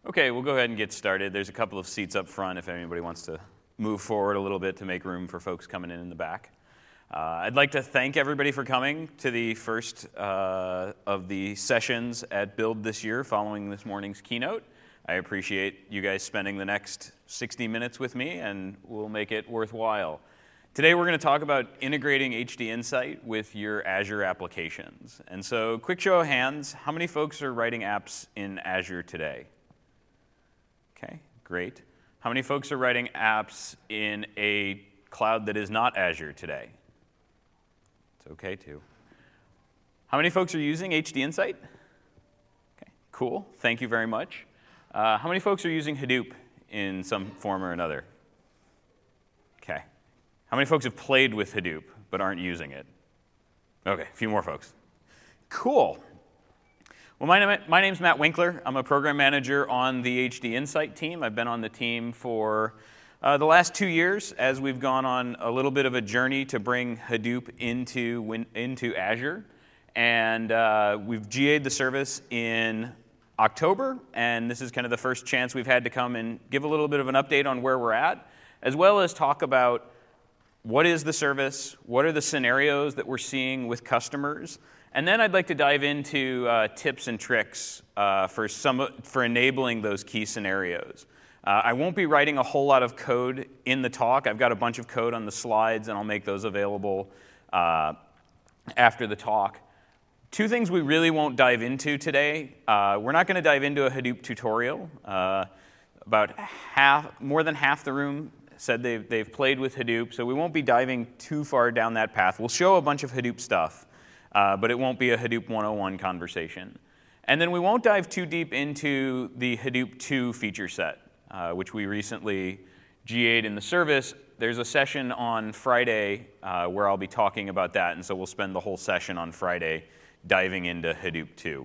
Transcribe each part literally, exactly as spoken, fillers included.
Okay, we'll go ahead and get started. There's a couple of seats up front if anybody wants to move forward a little bit to make room for folks coming in in the back. Uh, I'd like to thank everybody for coming to the first uh, of the sessions at Build this year following this morning's keynote. I appreciate you guys spending the next sixty minutes with me, and we'll make it worthwhile. Today we're going to talk about integrating H D Insight with your Azure applications. And so, quick show of hands, how many folks are writing apps in Azure today? Okay, great. How many folks are writing apps in a cloud that is not Azure today? It's okay too. How many folks are using H D Insight? Okay, cool. Thank you very much. Uh, how many folks are using Hadoop in some form or another? Okay. How many folks have played with Hadoop but aren't using it? Okay, a few more folks. Cool. Well, my, name, my name's Matt Winkler. I'm a program manager on the H D Insight team. I've been on the team for uh, the last two years as we've gone on a little bit of a journey to bring Hadoop into, into Azure. And uh, we've G A'd the service in October, and this is kind of the first chance we've had to come and give a little bit of an update on where we're at, as well as talk about what is the service, what are the scenarios that we're seeing with customers, and then I'd like to dive into uh, tips and tricks uh, for, some, for enabling those key scenarios. Uh, I won't be writing a whole lot of code in the talk. I've got a bunch of code on the slides, and I'll make those available uh, after the talk. Two things we really won't dive into today. Uh, we're not going to dive into a Hadoop tutorial. Uh, about half, more than half the room said they've, they've played with Hadoop, so we won't be diving too far down that path. We'll show a bunch of Hadoop stuff. Uh, but it won't be a Hadoop one oh one conversation. And then we won't dive too deep into the Hadoop two feature set, uh, which we recently G A'd in the service. There's a session on Friday uh, where I'll be talking about that, and so we'll spend the whole session on Friday diving into Hadoop two.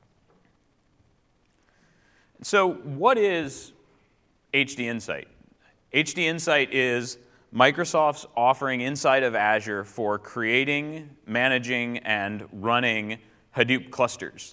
So what is H D Insight? H D Insight is Microsoft's offering inside of Azure for creating, managing, and running Hadoop clusters.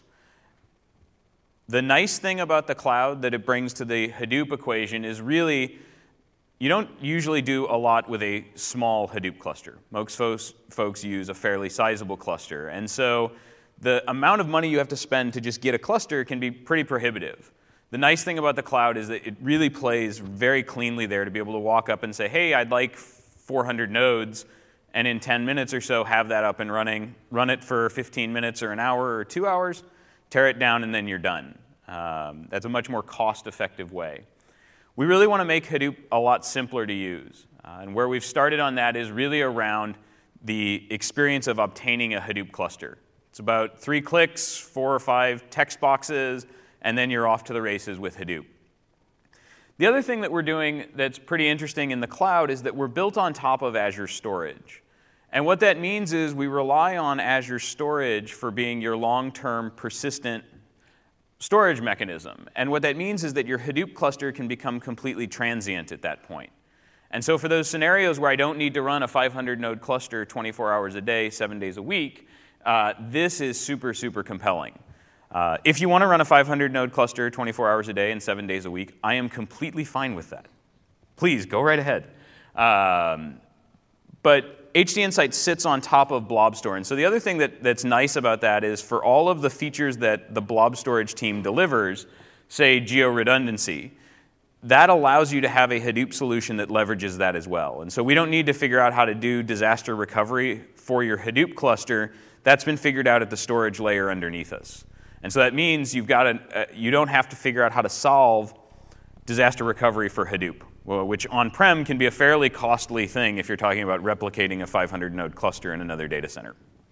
The nice thing about the cloud that it brings to the Hadoop equation is really, you don't usually do a lot with a small Hadoop cluster. Most folks, folks use a fairly sizable cluster. And so the amount of money you have to spend to just get a cluster can be pretty prohibitive. The nice thing about the cloud is that it really plays very cleanly there to be able to walk up and say, hey, I'd like four hundred nodes, and in ten minutes or so have that up and running, run it for fifteen minutes or an hour or two hours, tear it down, and then you're done. Um, that's a much more cost-effective way. We really want to make Hadoop a lot simpler to use. Uh, and where we've started on that is really around the experience of obtaining a Hadoop cluster. It's about three clicks, four or five text boxes, and then you're off to the races with Hadoop. The other thing that we're doing that's pretty interesting in the cloud is that we're built on top of Azure Storage. And what that means is we rely on Azure Storage for being your long-term persistent storage mechanism. And what that means is that your Hadoop cluster can become completely transient at that point. And so for those scenarios where I don't need to run a five hundred node cluster twenty-four hours a day, seven days a week, uh, this is super, super compelling. Uh, if you want to run a five hundred node cluster twenty-four hours a day and seven days a week, I am completely fine with that. Please, go right ahead. Um, but H D Insight sits on top of Blob Store. And so the other thing that, that's nice about that is for all of the features that the Blob Storage team delivers, say geo-redundancy, that allows you to have a Hadoop solution that leverages that as well. And so we don't need to figure out how to do disaster recovery for your Hadoop cluster. That's been figured out at the storage layer underneath us. And so that means you've got a, uh, you don't have to figure out how to solve disaster recovery for Hadoop, which on-prem can be a fairly costly thing if you're talking about replicating a five hundred node cluster in another data center.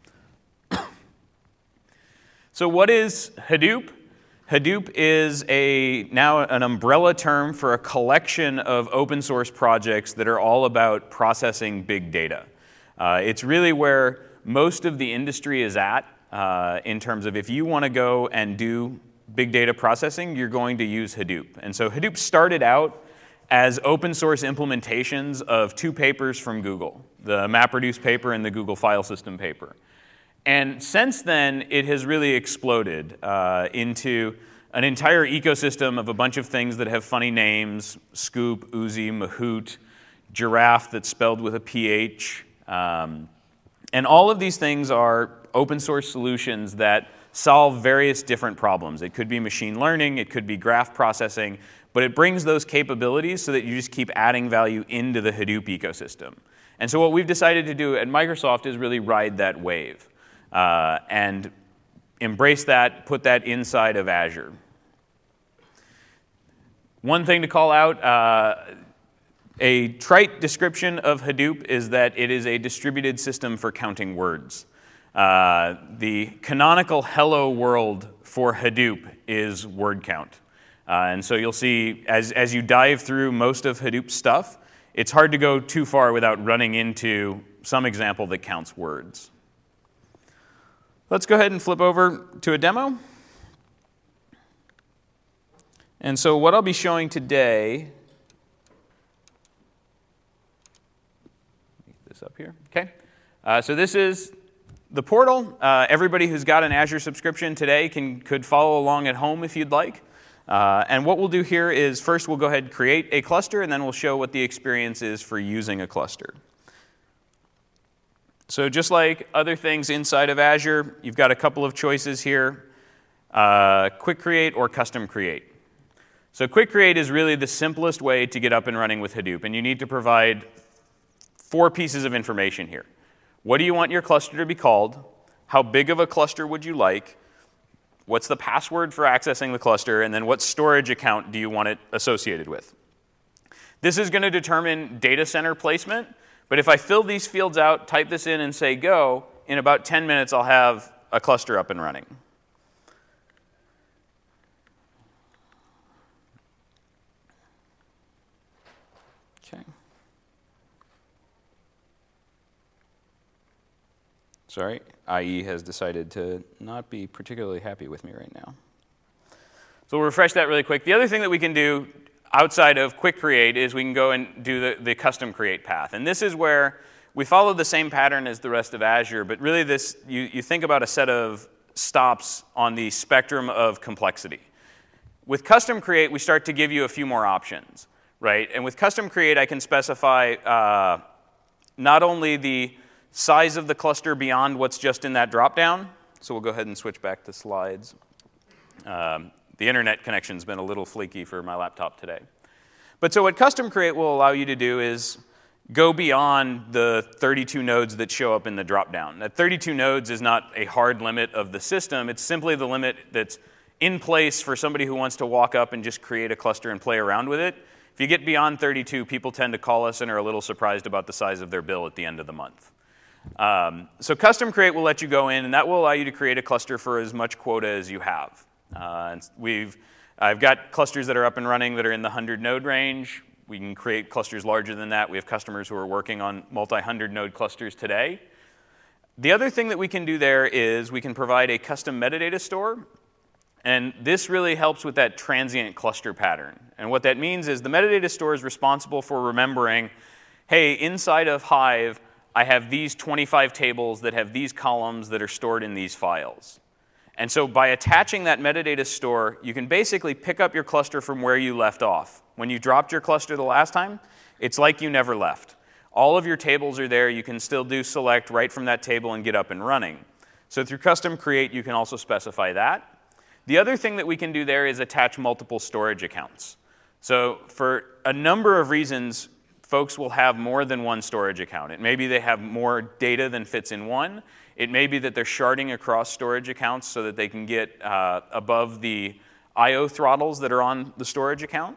So what is Hadoop? Hadoop is a, now an umbrella term for a collection of open source projects that are all about processing big data. Uh, it's really where most of the industry is at. Uh, in terms of if you want to go and do big data processing, you're going to use Hadoop. And so Hadoop started out as open source implementations of two papers from Google, the MapReduce paper and the Google File System paper. And since then, it has really exploded uh, into an entire ecosystem of a bunch of things that have funny names: Scoop, Uzi, Mahout, Giraffe that's spelled with a P H. Um, and all of these things are open source solutions that solve various different problems. It could be machine learning, it could be graph processing, but it brings those capabilities so that you just keep adding value into the Hadoop ecosystem. And so what we've decided to do at Microsoft is really ride that wave uh, and embrace that, put that inside of Azure. One thing to call out, uh, a trite description of Hadoop is that it is a distributed system for counting words. Uh, the canonical hello world for Hadoop is word count. Uh, and so you'll see, as, as you dive through most of Hadoop stuff, it's hard to go too far without running into some example that counts words. Let's go ahead and flip over to a demo. And so what I'll be showing today, get this up here, okay. Uh, so this is the portal. Uh, everybody who's got an Azure subscription today can could follow along at home if you'd like. Uh, and what we'll do here is first we'll go ahead and create a cluster, and then we'll show what the experience is for using a cluster. So just like other things inside of Azure, you've got a couple of choices here, uh, quick create or custom create. So quick create is really the simplest way to get up and running with Hadoop, and you need to provide four pieces of information here. What do you want your cluster to be called? How big of a cluster would you like? What's the password for accessing the cluster? And then what storage account do you want it associated with? This is going to determine data center placement. But if I fill these fields out, type this in, and say go, in about ten minutes I'll have a cluster up and running. Okay. Sorry, I E has decided to not be particularly happy with me right now. So we'll refresh that really quick. The other thing that we can do outside of quick create is we can go and do the, the custom create path. And this is where we follow the same pattern as the rest of Azure, but really this, you, you think about a set of stops on the spectrum of complexity. With custom create, we start to give you a few more options, right? And with custom create, I can specify uh, not only the size of the cluster beyond what's just in that dropdown. So we'll go ahead and switch back to slides. Um, the internet connection's been a little flaky for my laptop today. But so what custom create will allow you to do is go beyond the thirty-two nodes that show up in the dropdown. That thirty-two nodes is not a hard limit of the system. It's simply the limit that's in place for somebody who wants to walk up and just create a cluster and play around with it. If you get beyond thirty-two, people tend to call us and are a little surprised about the size of their bill at the end of the month. Um, so custom create will let you go in, and that will allow you to create a cluster for as much quota as you have. Uh, and we've, I've got clusters that are up and running that are in the one hundred node range. We can create clusters larger than that. We have customers who are working on multi-hundred node clusters today. The other thing that we can do there is we can provide a custom metadata store. And this really helps with that transient cluster pattern. And what that means is the metadata store is responsible for remembering, hey, inside of Hive, I have these twenty-five tables that have these columns that are stored in these files. And so by attaching that metadata store, you can basically pick up your cluster from where you left off. When you dropped your cluster the last time, it's like you never left. All of your tables are there. You can still do select right from that table and get up and running. So through custom create, you can also specify that. The other thing that we can do there is attach multiple storage accounts. So for a number of reasons, folks will have more than one storage account. It may be they have more data than fits in one. It may be that they're sharding across storage accounts so that they can get uh, above the I O throttles that are on the storage account.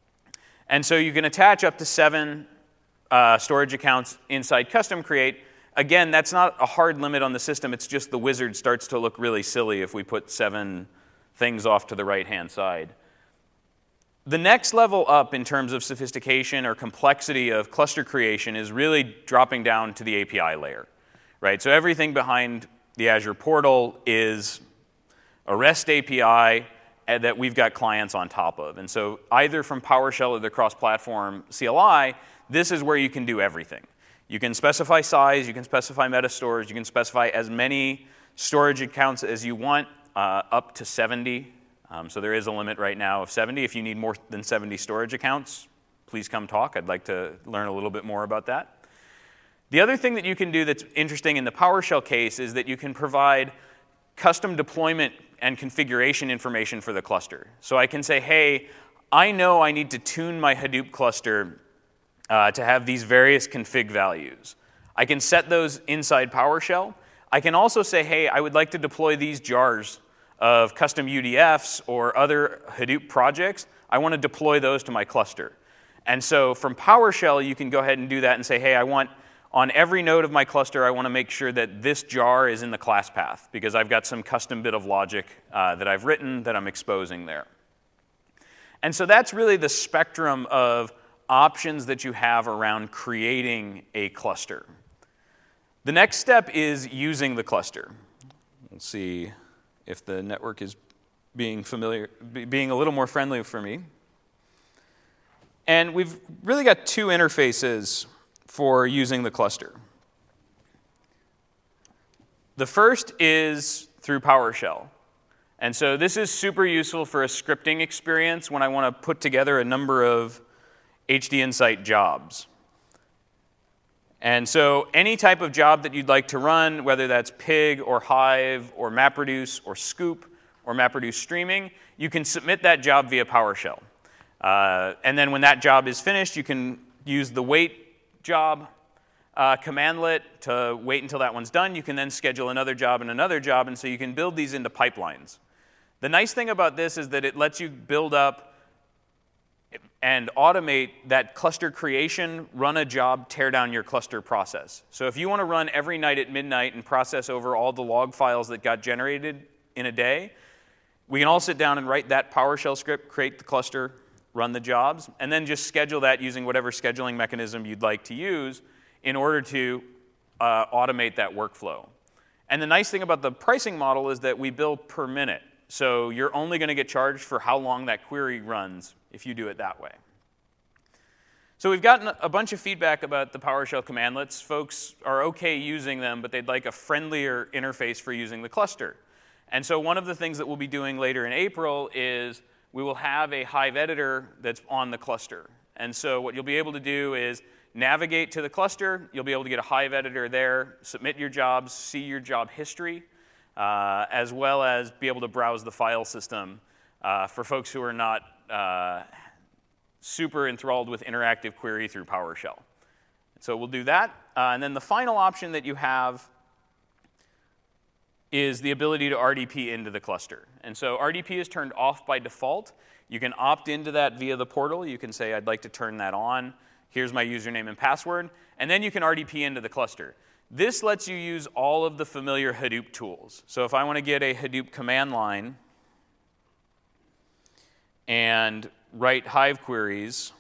And so you can attach up to seven uh, storage accounts inside custom create. Again, that's not a hard limit on the system. It's just the wizard starts to look really silly if we put seven things off to the right-hand side. The next level up in terms of sophistication or complexity of cluster creation is really dropping down to the A P I layer, right? So everything behind the Azure portal is a REST A P I that we've got clients on top of. And so either from PowerShell or the cross-platform C L I, this is where you can do everything. You can specify size, you can specify metastores, you can specify as many storage accounts as you want, uh, up to seventy. Um, so there is a limit right now of seventy. If you need more than seventy storage accounts, please come talk. I'd like to learn a little bit more about that. The other thing that you can do that's interesting in the PowerShell case is that you can provide custom deployment and configuration information for the cluster. So I can say, hey, I know I need to tune my Hadoop cluster uh, to have these various config values. I can set those inside PowerShell. I can also say, hey, I would like to deploy these jars of custom U D Fs or other Hadoop projects. I want to deploy those to my cluster. And so from PowerShell, you can go ahead and do that and say, hey, I want, on every node of my cluster, I want to make sure that this jar is in the class path, because I've got some custom bit of logic uh, that I've written that I'm exposing there. And so that's really the spectrum of options that you have around creating a cluster. The next step is using the cluster. We'll see if the network is being familiar, being a little more friendly for me. And we've really got two interfaces for using the cluster. The first is through PowerShell. And so this is super useful for a scripting experience when I want to put together a number of H D Insight jobs. And so any type of job that you'd like to run, whether that's Pig or Hive or MapReduce or Scoop or MapReduce Streaming, you can submit that job via PowerShell. Uh, and then when that job is finished, you can use the wait job uh, commandlet to wait until that one's done. You can then schedule another job and another job, and so you can build these into pipelines. The nice thing about this is that it lets you build up and automate that cluster creation, run a job, tear down your cluster process. So if you want to run every night at midnight and process over all the log files that got generated in a day, we can all sit down and write that PowerShell script, create the cluster, run the jobs, and then just schedule that using whatever scheduling mechanism you'd like to use in order to uh, automate that workflow. And the nice thing about the pricing model is that we bill per minute. So you're only going to get charged for how long that query runs if you do it that way. So we've gotten a bunch of feedback about the PowerShell commandlets. Folks are okay using them, but they'd like a friendlier interface for using the cluster. And so one of the things that we'll be doing later in April is we will have a Hive editor that's on the cluster. And so what you'll be able to do is navigate to the cluster. You'll be able to get a Hive editor there, submit your jobs, see your job history, uh, as well as be able to browse the file system uh, for folks who are not uh, super enthralled with interactive query through PowerShell. So we'll do that. Uh, and then the final option that you have is the ability to R D P into the cluster. And so R D P is turned off by default. You can opt into that via the portal. You can say, I'd like to turn that on. Here's my username and password. And then you can R D P into the cluster. This lets you use all of the familiar Hadoop tools. So if I want to get a Hadoop command line and write Hive queries,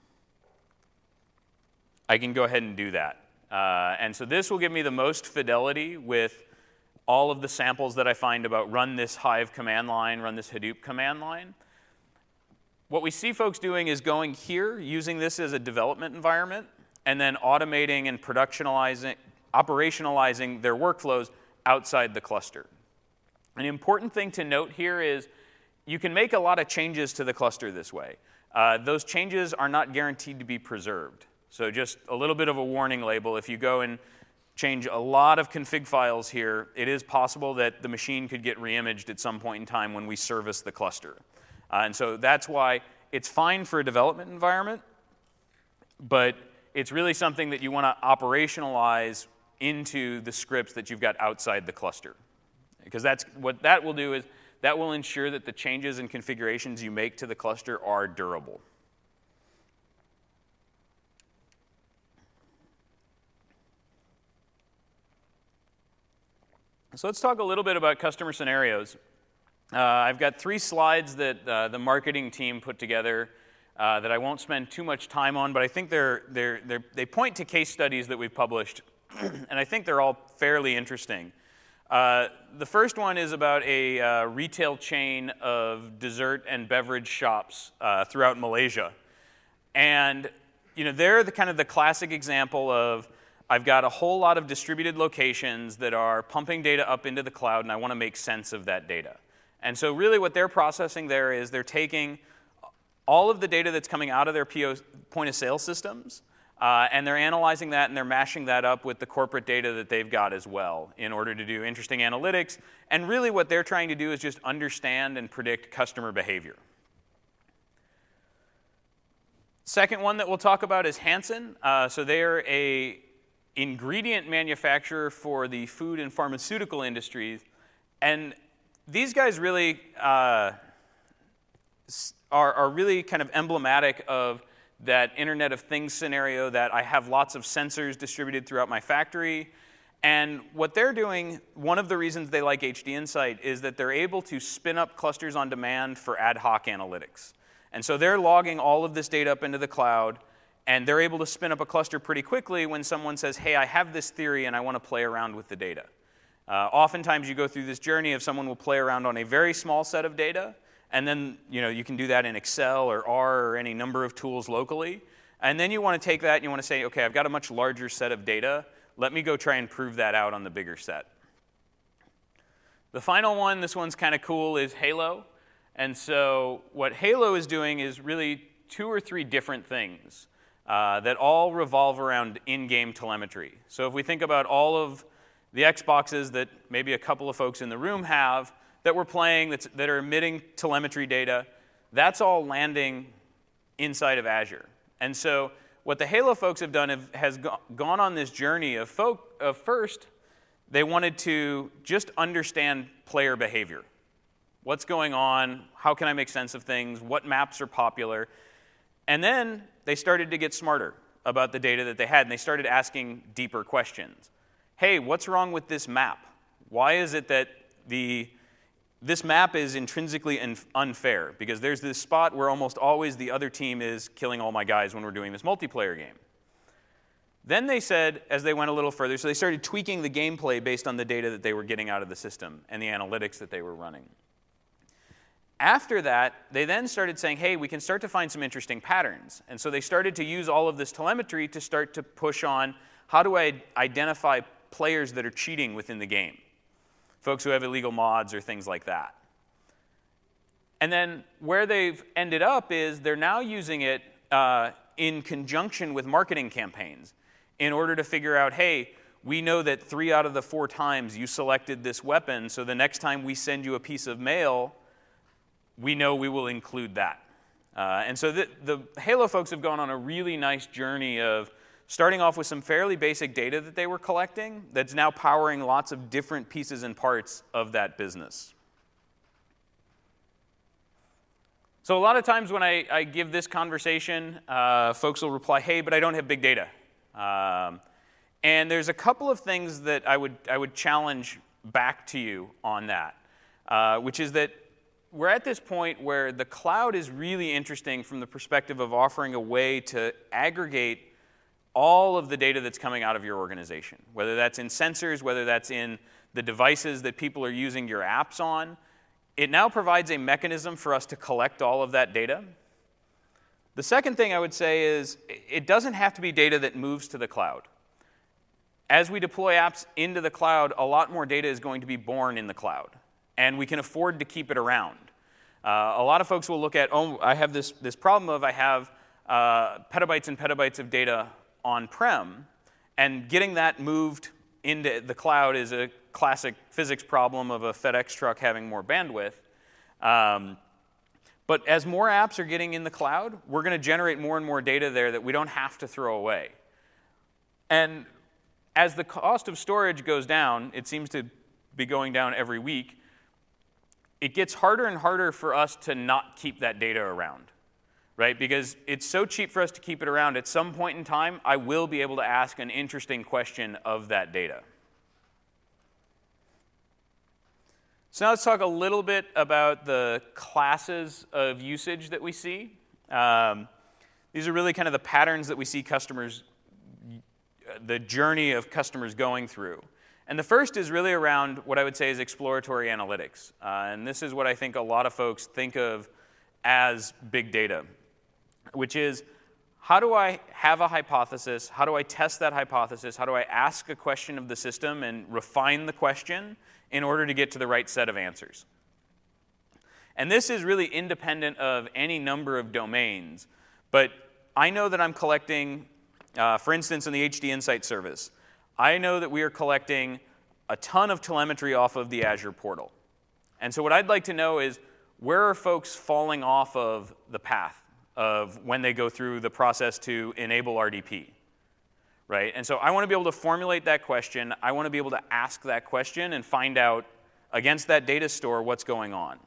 I can go ahead and do that. Uh, and so this will give me the most fidelity with all of the samples that I find about run this Hive command line, run this Hadoop command line. What we see folks doing is going here, using this as a development environment, and then automating and productionalizing, operationalizing their workflows outside the cluster. An important thing to note here is you can make a lot of changes to the cluster this way. Uh, those changes are not guaranteed to be preserved. So just a little bit of a warning label. If you go and change a lot of config files here, it is possible that the machine could get reimaged at some point in time when we service the cluster. Uh, and so that's why it's fine for a development environment, but it's really something that you want to operationalize into the scripts that you've got outside the cluster. Because that's what that will do is that will ensure that the changes and configurations you make to the cluster are durable. So let's talk a little bit about customer scenarios. Uh, I've got three slides that uh, the marketing team put together uh, that I won't spend too much time on, but I think they're, they're, they're, they point to case studies that we've published, and I think they're all fairly interesting. Uh, the first one is about a uh, retail chain of dessert and beverage shops uh, throughout Malaysia. And you know, they're the kind of the classic example of I've got a whole lot of distributed locations that are pumping data up into the cloud, and I want to make sense of that data. And so really what they're processing there is they're taking all of the data that's coming out of their P O, point of sale systems, uh, and they're analyzing that and they're mashing that up with the corporate data that they've got as well in order to do interesting analytics. And really what they're trying to do is just understand and predict customer behavior. Second one that we'll talk about is Hansen. Uh, so they are a ingredient manufacturer for the food and pharmaceutical industries. And these guys really uh, are, are really kind of emblematic of that Internet of Things scenario that I have lots of sensors distributed throughout my factory. And what they're doing, one of the reasons they like H D Insight is that they're able to spin up clusters on demand for ad hoc analytics. And so they're logging all of this data up into the cloud, and they're able to spin up a cluster pretty quickly when someone says, hey, I have this theory and I want to play around with the data. Uh, oftentimes you go through this journey of someone will play around on a very small set of data, and then you know you can do that in Excel or R or any number of tools locally. And then you want to take that and you want to say, okay, I've got a much larger set of data. Let me go try and prove that out on the bigger set. The final one, this one's kind of cool, is Halo. And so what Halo is doing is really two or three different things uh, that all revolve around in-game telemetry. So if we think about all of the Xboxes that maybe a couple of folks in the room have that we're playing that's, that are emitting telemetry data, that's all landing inside of Azure. And so what the Halo folks have done have, has go, gone on this journey of, folk, of first, they wanted to just understand player behavior. What's going on? How can I make sense of things? What maps are popular? And then they started to get smarter about the data that they had, and they started asking deeper questions. Hey, what's wrong with this map? Why is it that the, this map is intrinsically unfair? Because there's this spot where almost always the other team is killing all my guys when we're doing this multiplayer game. Then they said, as they went a little further, so they started tweaking the gameplay based on the data that they were getting out of the system and the analytics that they were running. After that, they then started saying, hey, we can start to find some interesting patterns. And so they started to use all of this telemetry to start to push on, how do I identify players that are cheating within the game? Folks who have illegal mods or things like that. And then where they've ended up is they're now using it uh, in conjunction with marketing campaigns in order to figure out, hey, we know that three out of the four times you selected this weapon, so the next time we send you a piece of mail, we know we will include that. Uh, and so the, the Halo folks have gone on a really nice journey of starting off with some fairly basic data that they were collecting that's now powering lots of different pieces and parts of that business. So a lot of times when I, I give this conversation, uh, folks will reply, hey, but I don't have big data. Um, and there's a couple of things that I would, I would challenge back to you on that, uh, which is that we're at this point where the cloud is really interesting from the perspective of offering a way to aggregate all of the data that's coming out of your organization, whether that's in sensors, whether that's in the devices that people are using your apps on. It now provides a mechanism for us to collect all of that data. The second thing I would say is it doesn't have to be data that moves to the cloud. As we deploy apps into the cloud, a lot more data is going to be born in the cloud, and we can afford to keep it around. Uh, a lot of folks will look at, oh, I have this, this problem of I have uh, petabytes and petabytes of data on-prem, and getting that moved into the cloud is a classic physics problem of a FedEx truck having more bandwidth. Um, but as more apps are getting in the cloud, we're going to generate more and more data there that we don't have to throw away. And as the cost of storage goes down, it seems to be going down every week, it gets harder and harder for us to not keep that data around, right? Because it's so cheap for us to keep it around. At some point in time, I will be able to ask an interesting question of that data. So now let's talk a little bit about the classes of usage that we see. Um, these are really kind of the patterns that we see customers, the journey of customers going through. And the first is really around what I would say is exploratory analytics. Uh, and this is what I think a lot of folks think of as big data, which is how do I have a hypothesis? How do I test that hypothesis? How do I ask a question of the system and refine the question in order to get to the right set of answers? And this is really independent of any number of domains. But I know that I'm collecting, uh, for instance, in the H D Insight service, I know that we are collecting a ton of telemetry off of the Azure portal. And so what I'd like to know is, where are folks falling off of the path of when they go through the process to enable R D P? Right? And so I want to be able to formulate that question. I want to be able to ask that question and find out against that data store what's going on.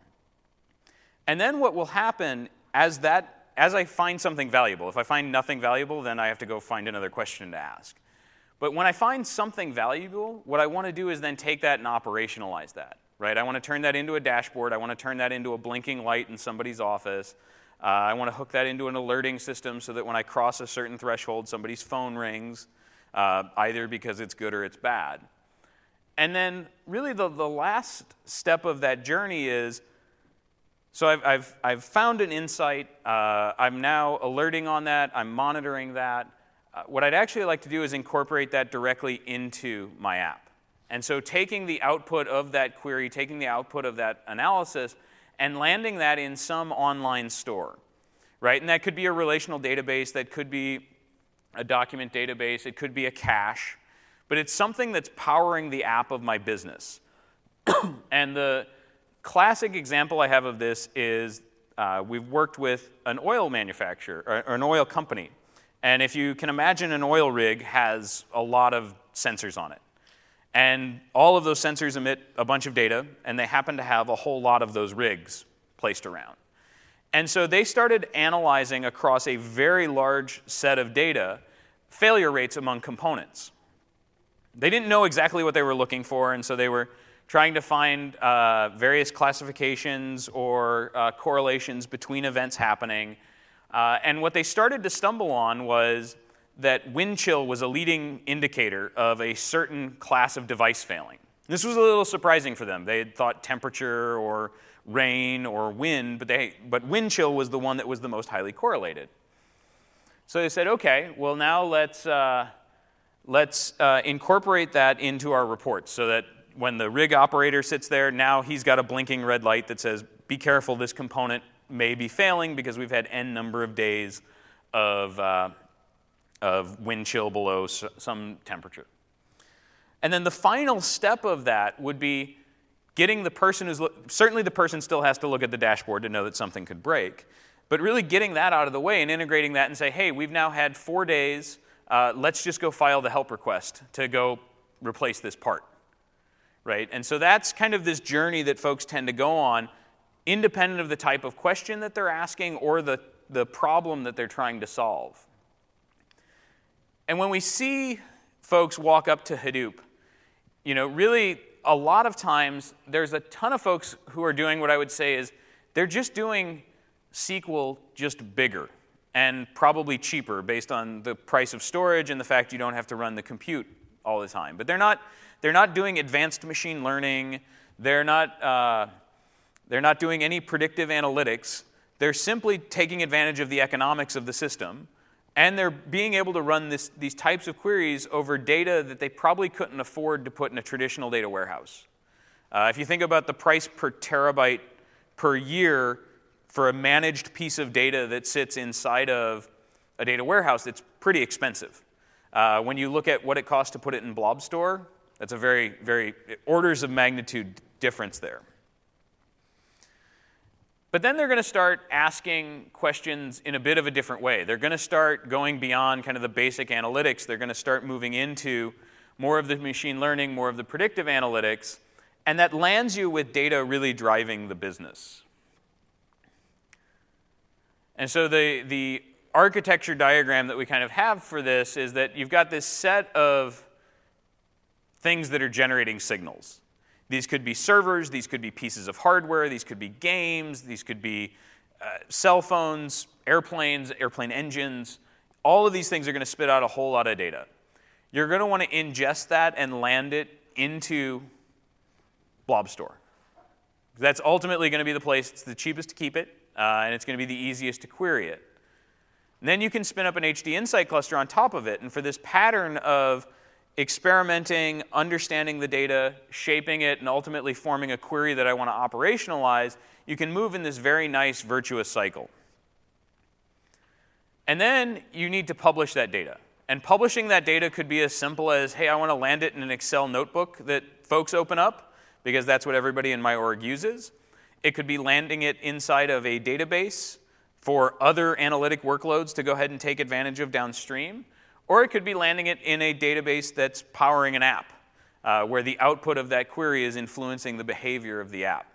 And then what will happen as that, as I find something valuable, if I find nothing valuable, then I have to go find another question to ask. But when I find something valuable, what I want to do is then take that and operationalize that. Right? I want to turn that into a dashboard. I want to turn that into a blinking light in somebody's office. Uh, I want to hook that into an alerting system so that when I cross a certain threshold, somebody's phone rings, uh, either because it's good or it's bad. And then really the, the last step of that journey is, so I've, I've, I've found an insight. Uh, I'm now alerting on that. I'm monitoring that. Uh, what I'd actually like to do is incorporate that directly into my app. And so taking the output of that query, taking the output of that analysis, and landing that in some online store, right? And that could be a relational database, that could be a document database, it could be a cache, but it's something that's powering the app of my business. And the classic example I have of this is uh, we've worked with an oil manufacturer, or, or an oil company. And if you can imagine, an oil rig has a lot of sensors on it. And all of those sensors emit a bunch of data, and they happen to have a whole lot of those rigs placed around. And so they started analyzing across a very large set of data failure rates among components. They didn't know exactly what they were looking for, and so they were trying to find uh, various classifications or uh, correlations between events happening. Uh, and what they started to stumble on was that wind chill was a leading indicator of a certain class of device failing. This was a little surprising for them. They had thought temperature or rain or wind, but, they, but wind chill was the one that was the most highly correlated. So they said, okay, well now let's, uh, let's uh, incorporate that into our reports so that when the rig operator sits there, now he's got a blinking red light that says, be careful, this component may be failing because we've had N number of days of uh, of wind chill below some temperature. And then the final step of that would be getting the person who's, certainly the person still has to look at the dashboard to know that something could break, but really getting that out of the way and integrating that and say, hey, we've now had four days, uh, let's just go file the help request to go replace this part, right? And so that's kind of this journey that folks tend to go on, independent of the type of question that they're asking or the, the problem that they're trying to solve. And when we see folks walk up to Hadoop, you know, really a lot of times there's a ton of folks who are doing what I would say is they're just doing S Q L just bigger and probably cheaper based on the price of storage and the fact you don't have to run the compute all the time. But they're not, they're not doing advanced machine learning. They're not, uh, they're not doing any predictive analytics. They're simply taking advantage of the economics of the system. And they're being able to run this, these types of queries over data that they probably couldn't afford to put in a traditional data warehouse. Uh, if you think about the price per terabyte per year for a managed piece of data that sits inside of a data warehouse, it's pretty expensive. Uh, when you look at what it costs to put it in Blob Store, that's a very, very orders of magnitude difference there. But then they're going to start asking questions in a bit of a different way. They're going to start going beyond kind of the basic analytics. They're going to start moving into more of the machine learning, more of the predictive analytics, and that lands you with data really driving the business. And so the, the architecture diagram that we kind of have for this is that you've got this set of things that are generating signals. These could be servers, these could be pieces of hardware, these could be games, these could be uh, cell phones, airplanes, airplane engines. All of these things are going to spit out a whole lot of data. You're going to want to ingest that and land it into Blob Store. That's ultimately going to be the place, it's the cheapest to keep it, uh, and it's going to be the easiest to query it. And then you can spin up an H D Insight cluster on top of it, and for this pattern of experimenting, understanding the data, shaping it, and ultimately forming a query that I want to operationalize, you can move in this very nice virtuous cycle. And then you need to publish that data. And publishing that data could be as simple as, hey, I want to land it in an Excel notebook that folks open up, because that's what everybody in my org uses. It could be landing it inside of a database for other analytic workloads to go ahead and take advantage of downstream. Or it could be landing it in a database that's powering an app, uh, where the output of that query is influencing the behavior of the app.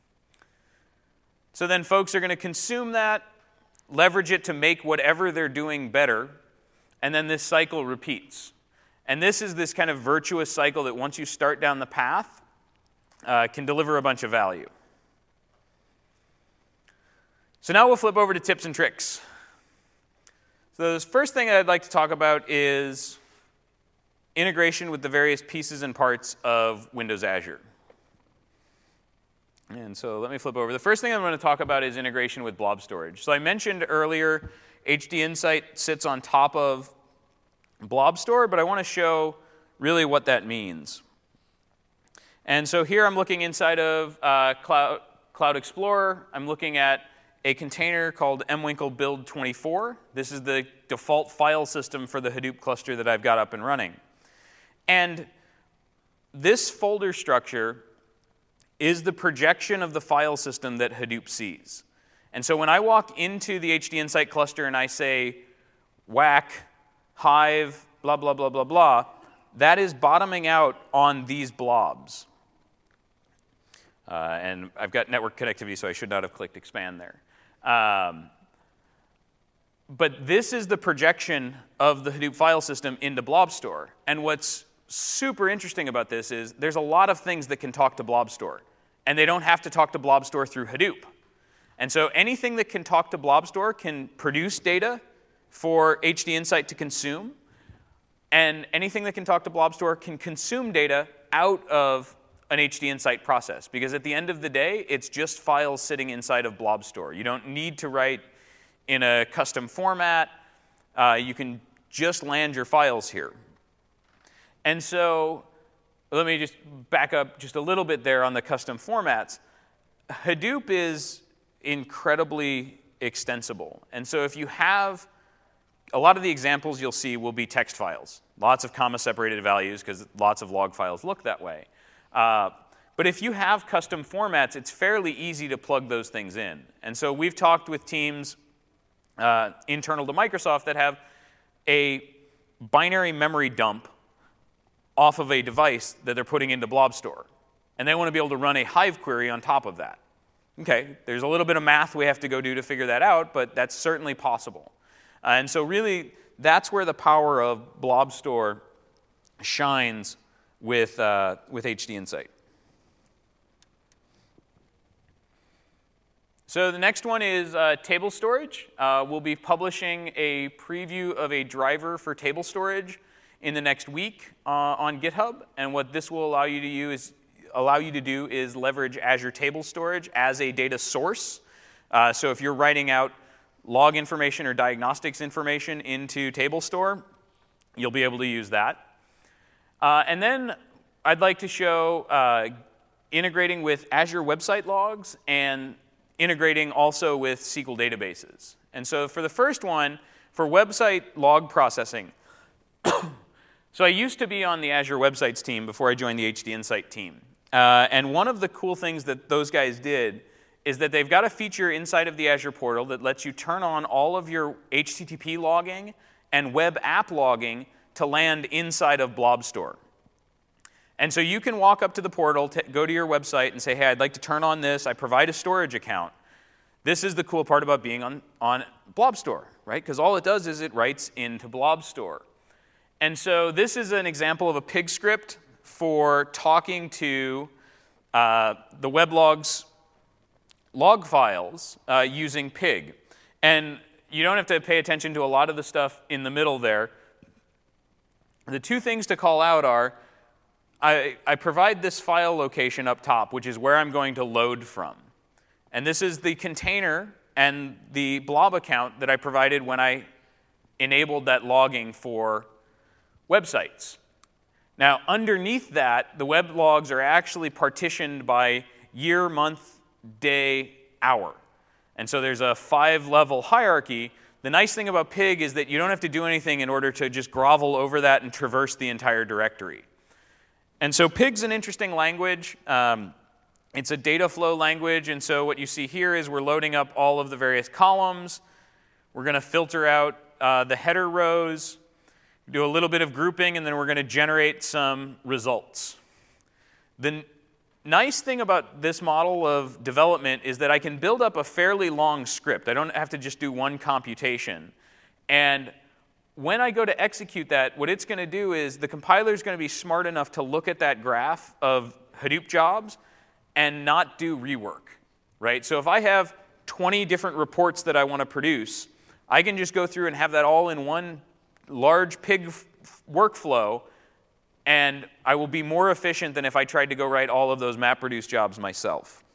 So then folks are going to consume that, leverage it to make whatever they're doing better, and then this cycle repeats. And this is this kind of virtuous cycle that once you start down the path, uh, can deliver a bunch of value. So now we'll flip over to tips and tricks. So the first thing I'd like to talk about is integration with the various pieces and parts of Windows Azure. And so let me flip over. The first thing I'm going to talk about is integration with blob storage. So I mentioned earlier H D Insight sits on top of Blob Store, but I want to show really what that means. And so here I'm looking inside of uh, Cloud, Cloud Explorer. I'm looking at a container called mwinkle build twenty-four. This is the default file system for the Hadoop cluster that I've got up and running. And this folder structure is the projection of the file system that Hadoop sees. And so when I walk into the H D Insight cluster and I say whack, hive, blah, blah, blah, blah, blah, that is bottoming out on these blobs. Uh, and I've got network connectivity, so I should not have clicked expand there. Um, but this is the projection of the Hadoop file system into Blob Store. And what's super interesting about this is there's a lot of things that can talk to Blob Store. And they don't have to talk to Blob Store through Hadoop. And so anything that can talk to Blob Store can produce data for H D Insight to consume. And anything that can talk to Blob Store can consume data out of an H D Insight process, because at the end of the day, it's just files sitting inside of Blob Store. You don't need to write in a custom format. Uh, you can just land your files here. And so let me just back up just a little bit there on the custom formats. Hadoop is incredibly extensible. And so if you have, a lot of the examples you'll see will be text files. Lots of comma-separated values, because lots of log files look that way. Uh, but if you have custom formats, it's fairly easy to plug those things in. And so we've talked with teams uh, internal to Microsoft that have a binary memory dump off of a device that they're putting into Blob Store. And they want to be able to run a Hive query on top of that. Okay, there's a little bit of math we have to go do to figure that out, but that's certainly possible. Uh, and so really, that's where the power of Blob Store shines with, uh, with H D Insight. So the next one is uh, table storage. Uh, we'll be publishing a preview of a driver for table storage in the next week uh, on GitHub. And what this will allow you to do is allow you to do is leverage Azure Table Storage as a data source. Uh, so if you're writing out log information or diagnostics information into Table Store, you'll be able to use that. Uh, and then I'd like to show uh, integrating with Azure Website Logs and integrating also with S Q L databases. And so for the first one, for website log processing, so I used to be on the Azure Websites team before I joined the H D Insight team. Uh, and one of the cool things that those guys did is that they've got a feature inside of the Azure portal that lets you turn on all of your H T T P logging and web app logging to land inside of Blob Store. And so you can walk up to the portal, t- go to your website, and say, hey, I'd like to turn on this. I provide a storage account. This is the cool part about being on, on Blob Store, right? Because all it does is it writes into Blob Store. And so this is an example of a pig script for talking to uh, the weblogs log files uh, using pig. And you don't have to pay attention to a lot of the stuff in the middle there. The two things to call out are, I, I provide this file location up top, which is where I'm going to load from. And this is the container and the blob account that I provided when I enabled that logging for websites. Now, underneath that, the web logs are actually partitioned by year, month, day, hour. And so there's a five-level hierarchy. The nice thing about Pig is that you don't have to do anything in order to just grovel over that and traverse the entire directory. And so Pig's an interesting language. Um, it's a data flow language, and so what you see here is we're loading up all of the various columns. We're going to filter out uh, the header rows, do a little bit of grouping, and then we're going to generate some results. The nice thing about this model of development is that I can build up a fairly long script. I don't have to just do one computation. And when I go to execute that, what it's going to do is the compiler is going to be smart enough to look at that graph of Hadoop jobs and not do rework, right? So if I have twenty different reports that I want to produce, I can just go through and have that all in one large Pig workflow, and I will be more efficient than if I tried to go write all of those MapReduce jobs myself.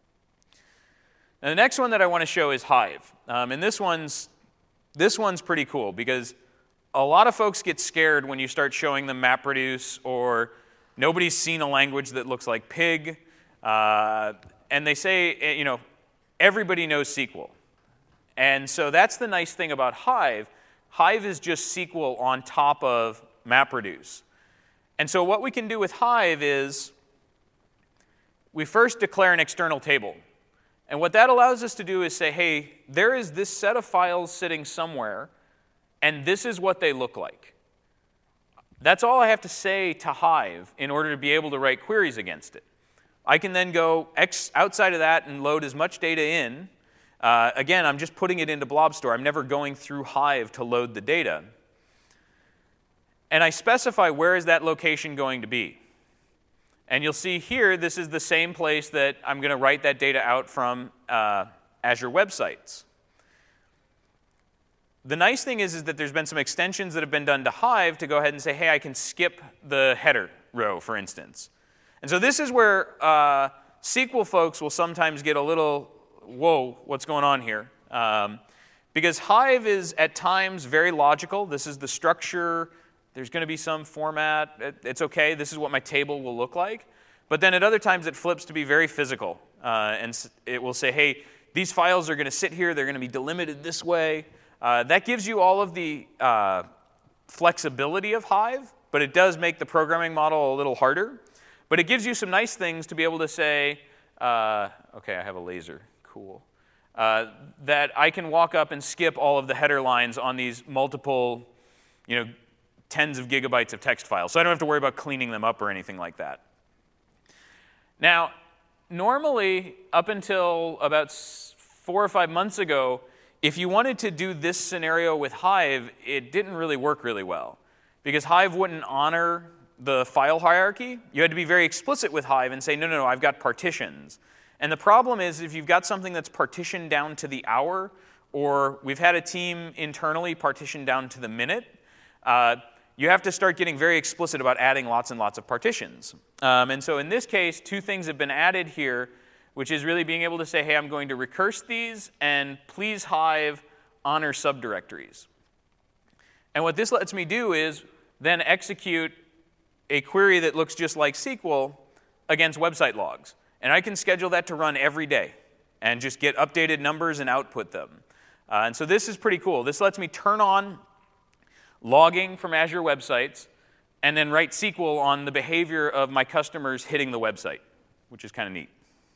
Now, the next one that I want to show is Hive. Um, and this one's, this one's pretty cool because a lot of folks get scared when you start showing them MapReduce, or nobody's seen a language that looks like Pig. Uh, and they say, you know, everybody knows S Q L. And so that's the nice thing about Hive. Hive is just S Q L on top of MapReduce. And so what we can do with Hive is we first declare an external table. And what that allows us to do is say, hey, there is this set of files sitting somewhere, and this is what they look like. That's all I have to say to Hive in order to be able to write queries against it. I can then go ex outside of that and load as much data in. Uh, again, I'm just putting it into BlobStore. I'm never going through Hive to load the data. And I specify where is that location going to be. And you'll see here, this is the same place that I'm going to write that data out from uh, Azure Web Sites. The nice thing is, is that there's been some extensions that have been done to Hive to go ahead and say, hey, I can skip the header row, for instance. And so this is where uh, S Q L folks will sometimes get a little, whoa, what's going on here? Um, because Hive is at times very logical. This is the structure. There's going to be some format. It's OK. This is what my table will look like. But then at other times, it flips to be very physical. Uh, and it will say, hey, these files are going to sit here. They're going to be delimited this way. Uh, that gives you all of the uh, flexibility of Hive, but it does make the programming model a little harder. But it gives you some nice things to be able to say, uh, OK, I have a laser. Cool. Uh, that I can walk up and skip all of the header lines on these multiple, you know, tens of gigabytes of text files. So I don't have to worry about cleaning them up or anything like that. Now, normally, up until about four or five months ago, if you wanted to do this scenario with Hive, it didn't really work really well. Because Hive wouldn't honor the file hierarchy. You had to be very explicit with Hive and say, no, no, no, I've got partitions. And the problem is, if you've got something that's partitioned down to the hour, or we've had a team internally partitioned down to the minute, uh, you have to start getting very explicit about adding lots and lots of partitions. Um, and so in this case, two things have been added here, which is really being able to say, hey, I'm going to recurse these, and please Hive honor subdirectories. And what this lets me do is then execute a query that looks just like S Q L against website logs. And I can schedule that to run every day and just get updated numbers and output them. Uh, and so this is pretty cool. This lets me turn on logging from Azure Web Sites and then write S Q L on the behavior of my customers hitting the website, which is kind of neat.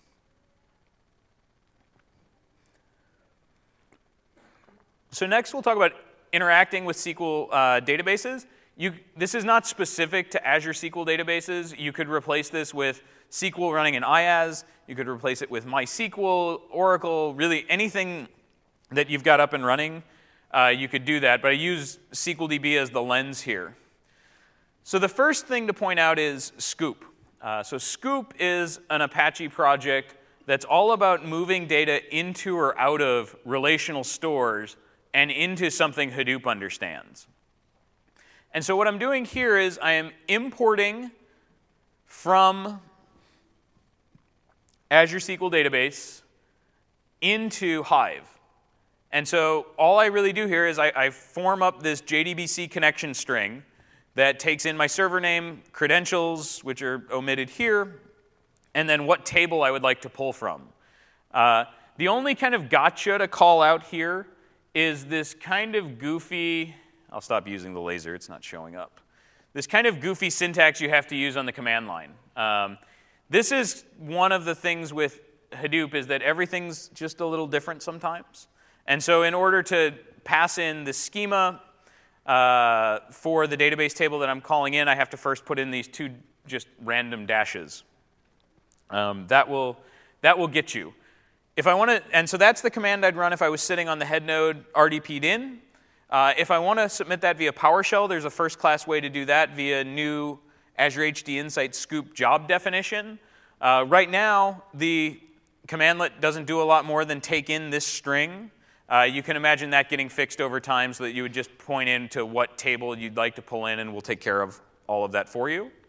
So next we'll talk about interacting with S Q L uh, databases. You, this is not specific to Azure S Q L databases. You could replace this with S Q L running in IaaS. You could replace it with MySQL, Oracle, really anything that you've got up and running. Uh, you could do that, but I use S Q L D B as the lens here. So the first thing to point out is Scoop. Uh, so Scoop is an Apache project that's all about moving data into or out of relational stores and into something Hadoop understands. And so what I'm doing here is I am importing from Azure S Q L Database into Hive. And so all I really do here is I, I form up this J D B C connection string that takes in my server name, credentials, which are omitted here, and then what table I would like to pull from. Uh, the only kind of gotcha to call out here is this kind of goofy, I'll stop using the laser, it's not showing up. This kind of goofy syntax you have to use on the command line. Um, this is one of the things with Hadoop is that everything's just a little different sometimes. And so in order to pass in the schema uh, for the database table that I'm calling in, I have to first put in these two just random dashes. Um, that will that will get you. If I want to, and so that's the command I'd run if I was sitting on the head node R D P'd in. Uh, if I want to submit that via PowerShell, there's a first-class way to do that via new Azure H D Insight Scoop job definition. Uh, right now, the commandlet doesn't do a lot more than take in this string. Uh, you can imagine that getting fixed over time so that you would just point into what table you'd like to pull in, and we'll take care of all of that for you.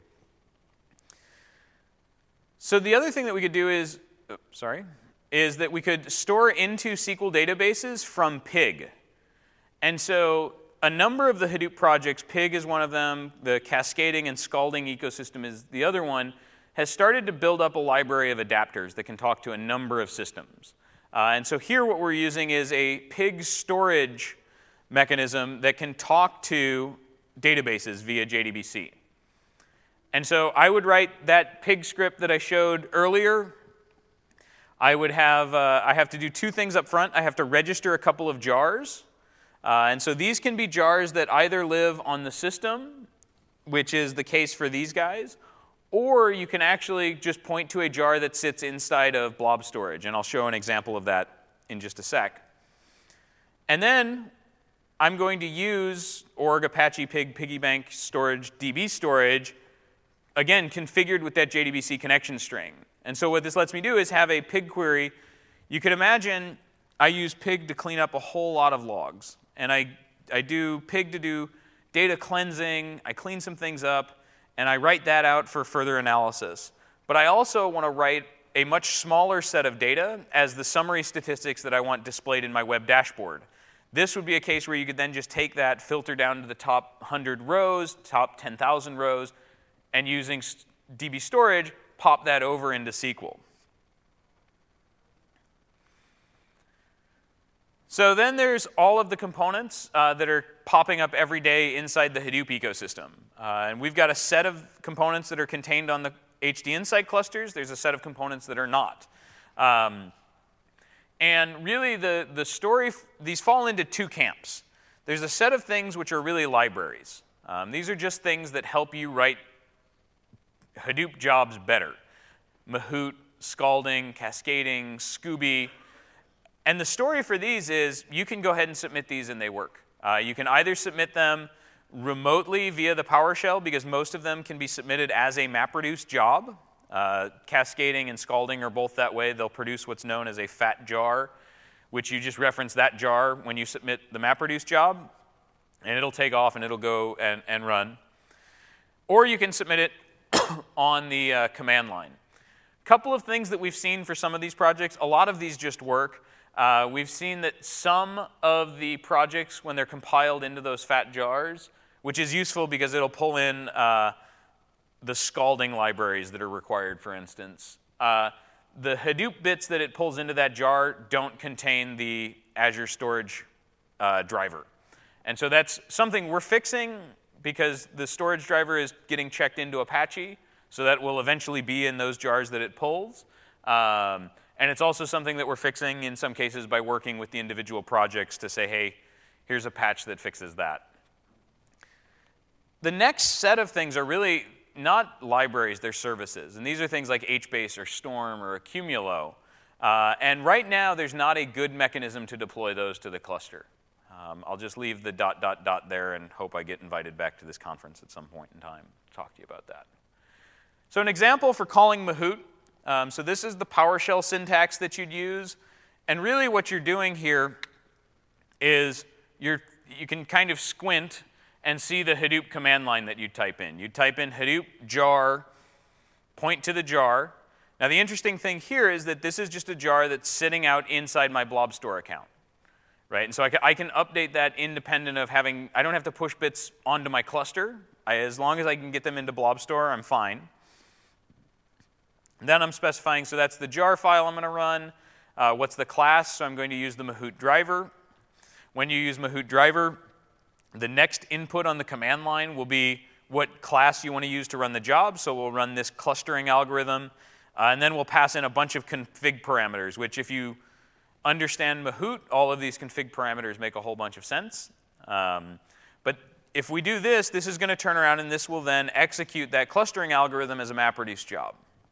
So the other thing that we could do is, oh, sorry, is that we could store into S Q L databases from Pig. And so a number of the Hadoop projects, Pig is one of them, the cascading and scalding ecosystem is the other one, has started to build up a library of adapters that can talk to a number of systems. Uh, and so here what we're using is a Pig storage mechanism that can talk to databases via J D B C. And so I would write that Pig script that I showed earlier. I would have, uh, I have to do two things up front. I have to register a couple of jars. Uh, and so these can be jars that either live on the system, which is the case for these guys, or you can actually just point to a jar that sits inside of blob storage. And I'll show an example of that in just a sec. And then I'm going to use Org, Apache, Pig, PiggyBank storage, D B storage, again, configured with that J D B C connection string. And so what this lets me do is have a Pig query. You could imagine I use Pig to clean up a whole lot of logs. And I, I do Pig to do data cleansing. I clean some things up. And I write that out for further analysis. But I also want to write a much smaller set of data as the summary statistics that I want displayed in my web dashboard. This would be a case where you could then just take that, filter down to the top one hundred rows, top ten thousand rows, and using D B storage, pop that over into S Q L. So then there's all of the components uh, that are popping up every day inside the Hadoop ecosystem. Uh, and we've got a set of components that are contained on the H D Insight clusters. There's a set of components that are not. Um, and really, the, the story, these fall into two camps. There's a set of things which are really libraries. Um, these are just things that help you write Hadoop jobs better. Mahout, Scalding, Cascading, Scooby. And the story for these is you can go ahead and submit these and they work. Uh, you can either submit them remotely via the PowerShell, because most of them can be submitted as a MapReduce job. Uh, Cascading and Scalding are both that way. They'll produce what's known as a fat jar, which you just reference that jar when you submit the MapReduce job, and it'll take off and it'll go and, and run. Or you can submit it on the uh, command line. A couple of things that we've seen for some of these projects, a lot of these just work. Uh, we've seen that some of the projects, when they're compiled into those fat jars, which is useful because it'll pull in uh, the Scalding libraries that are required, for instance. Uh, the Hadoop bits that it pulls into that jar don't contain the Azure storage uh, driver. And so that's something we're fixing because the storage driver is getting checked into Apache, so that will eventually be in those jars that it pulls. Um, And it's also something that we're fixing in some cases by working with the individual projects to say, hey, here's a patch that fixes that. The next set of things are really not libraries, they're services. And these are things like H base or Storm or Accumulo. Uh, and right now, there's not a good mechanism to deploy those to the cluster. Um, I'll just leave the dot, dot, dot there and hope I get invited back to this conference at some point in time to talk to you about that. So an example for calling Mahout. Um, so this is the PowerShell syntax that you'd use. And really what you're doing here is you're, you can kind of squint and see the Hadoop command line that you'd type in. You'd type in Hadoop jar, point to the jar. Now the interesting thing here is that this is just a jar that's sitting out inside my blob store account. right? And so I can, I can update that independent of having, I don't have to push bits onto my cluster. I, as long as I can get them into BlobStore, I'm fine. Then I'm specifying, so that's the jar file I'm going to run. Uh, what's the class? So I'm going to use the Mahout driver. When you use Mahout driver, the next input on the command line will be what class you want to use to run the job. So we'll run this clustering algorithm. Uh, and then we'll pass in a bunch of config parameters, which if you understand Mahout, all of these config parameters make a whole bunch of sense. Um, but if we do this, this is going to turn around, and this will then execute that clustering algorithm as a MapReduce job.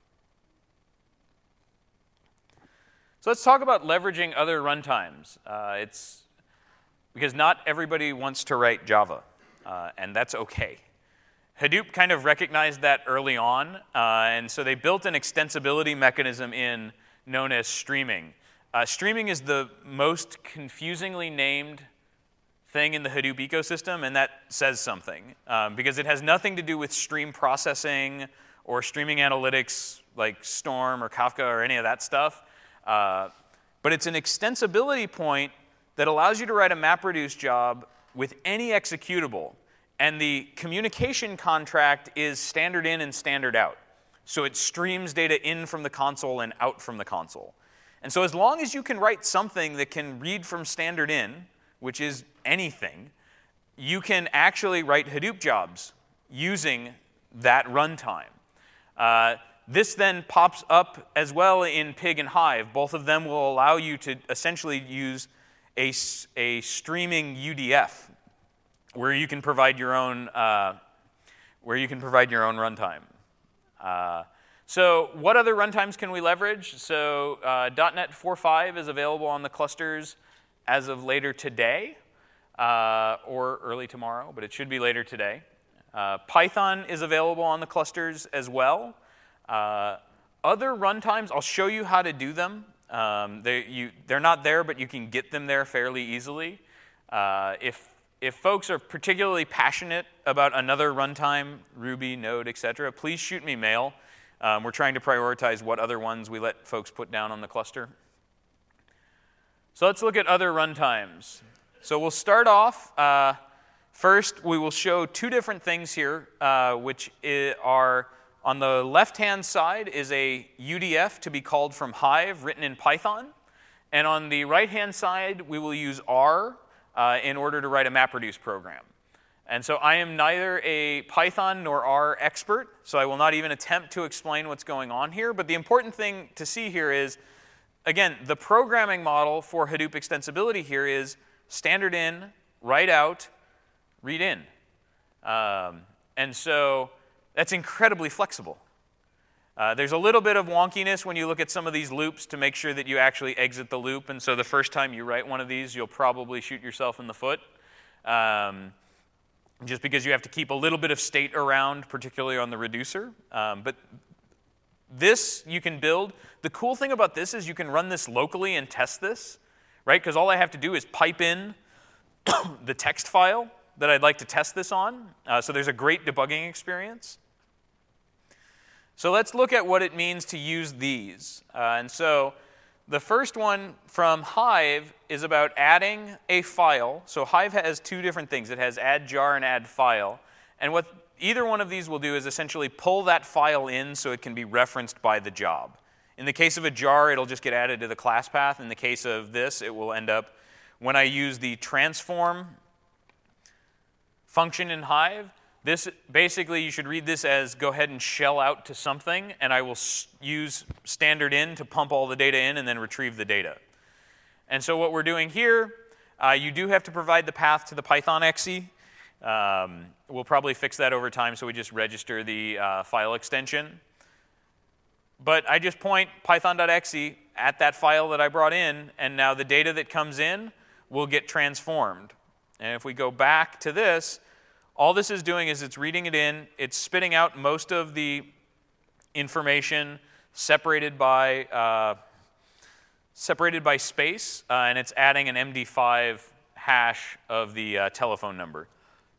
So let's talk about leveraging other runtimes. Uh, it's because not everybody wants to write Java, uh, and that's OK. Hadoop kind of recognized that early on, uh, and so they built an extensibility mechanism in known as streaming. Uh, streaming is the most confusingly named thing in the Hadoop ecosystem, and that says something, um, because it has nothing to do with stream processing or streaming analytics like Storm or Kafka or any of that stuff. Uh, but it's an extensibility point that allows you to write a MapReduce job with any executable. And the communication contract is standard in and standard out. So it streams data in from the console and out from the console. And so as long as you can write something that can read from standard in, which is anything, you can actually write Hadoop jobs using that runtime. Uh, this then pops up as well in Pig and Hive. Both of them will allow you to essentially use a, a streaming U D F, where you can provide your own, uh, where you can provide your own runtime. Uh, so what other runtimes can we leverage? So uh, .NET four point five is available on the clusters as of later today, uh, or early tomorrow, but it should be later today. Uh, Python is available on the clusters as well. Uh, other runtimes, I'll show you how to do them. Um, they, you, they're not there, but you can get them there fairly easily. Uh, if If folks are particularly passionate about another runtime, Ruby, Node, et cetera, please shoot me mail. Um, we're trying to prioritize what other ones we let folks put down on the cluster. So let's look at other runtimes. So we'll start off. Uh, first, we will show two different things here, uh, which are on the left-hand side is a U D F to be called from Hive, written in Python. And on the right-hand side, we will use R Uh, in order to write a MapReduce program. And so I am neither a Python nor R expert, so I will not even attempt to explain what's going on here. But the important thing to see here is, again, the programming model for Hadoop extensibility here is standard in, write out, read in. Um, and so that's incredibly flexible. Uh, there's a little bit of wonkiness when you look at some of these loops to make sure that you actually exit the loop. And so the first time you write one of these, you'll probably shoot yourself in the foot, um, just because you have to keep a little bit of state around, particularly on the reducer. Um, but this you can build. The cool thing about this is you can run this locally and test this, right? Because all I have to do is pipe in the text file that I'd like to test this on. Uh, so there's a great debugging experience. So let's look at what it means to use these. Uh, and so the first one from Hive is about adding a file. So Hive has two different things. It has add jar and add file. And what either one of these will do is essentially pull that file in so it can be referenced by the job. In the case of a jar, it'll just get added to the class path. In the case of this, it will end up, when I use the transform function in Hive, this, basically, you should read this as go ahead and shell out to something, and I will s use standard in to pump all the data in and then retrieve the data. And so what we're doing here, uh, you do have to provide the path to the Python exe. Um, we'll probably fix that over time, so we just register the uh, file extension. But I just point python.exe at that file that I brought in, and now the data that comes in will get transformed. And if we go back to this, all this is doing is it's reading it in, it's spitting out most of the information separated by, uh, separated by space, uh, and it's adding an M D five hash of the uh, telephone number.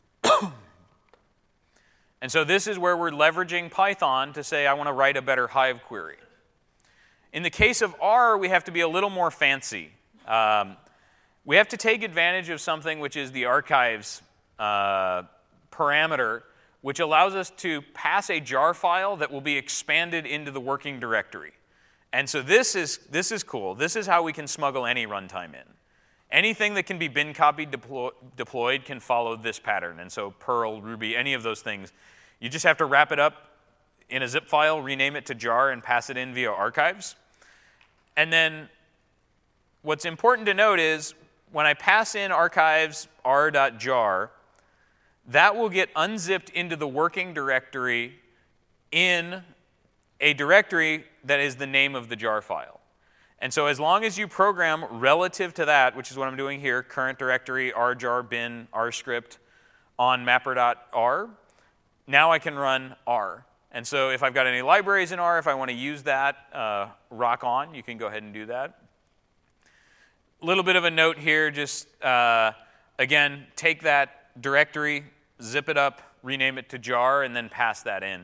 And so this is where we're leveraging Python to say, I want to write a better Hive query. In the case of R, we have to be a little more fancy. Um, we have to take advantage of something which is the archives uh, parameter, which allows us to pass a jar file that will be expanded into the working directory. And so this is, this is cool. This is how we can smuggle any runtime in. Anything that can be bin copied deploy, deployed can follow this pattern. And so Perl, Ruby, any of those things, you just have to wrap it up in a zip file, rename it to jar, and pass it in via archives. And then what's important to note is when I pass in archives r.jar, that will get unzipped into the working directory in a directory that is the name of the jar file. And so as long as you program relative to that, which is what I'm doing here, current directory, rjar bin, rscript on mapper.r, now I can run R. And so if I've got any libraries in R, if I want to use that, uh, rock on, you can go ahead and do that. A little bit of a note here, just uh, again, take that directory, zip it up, rename it to jar, and then pass that in.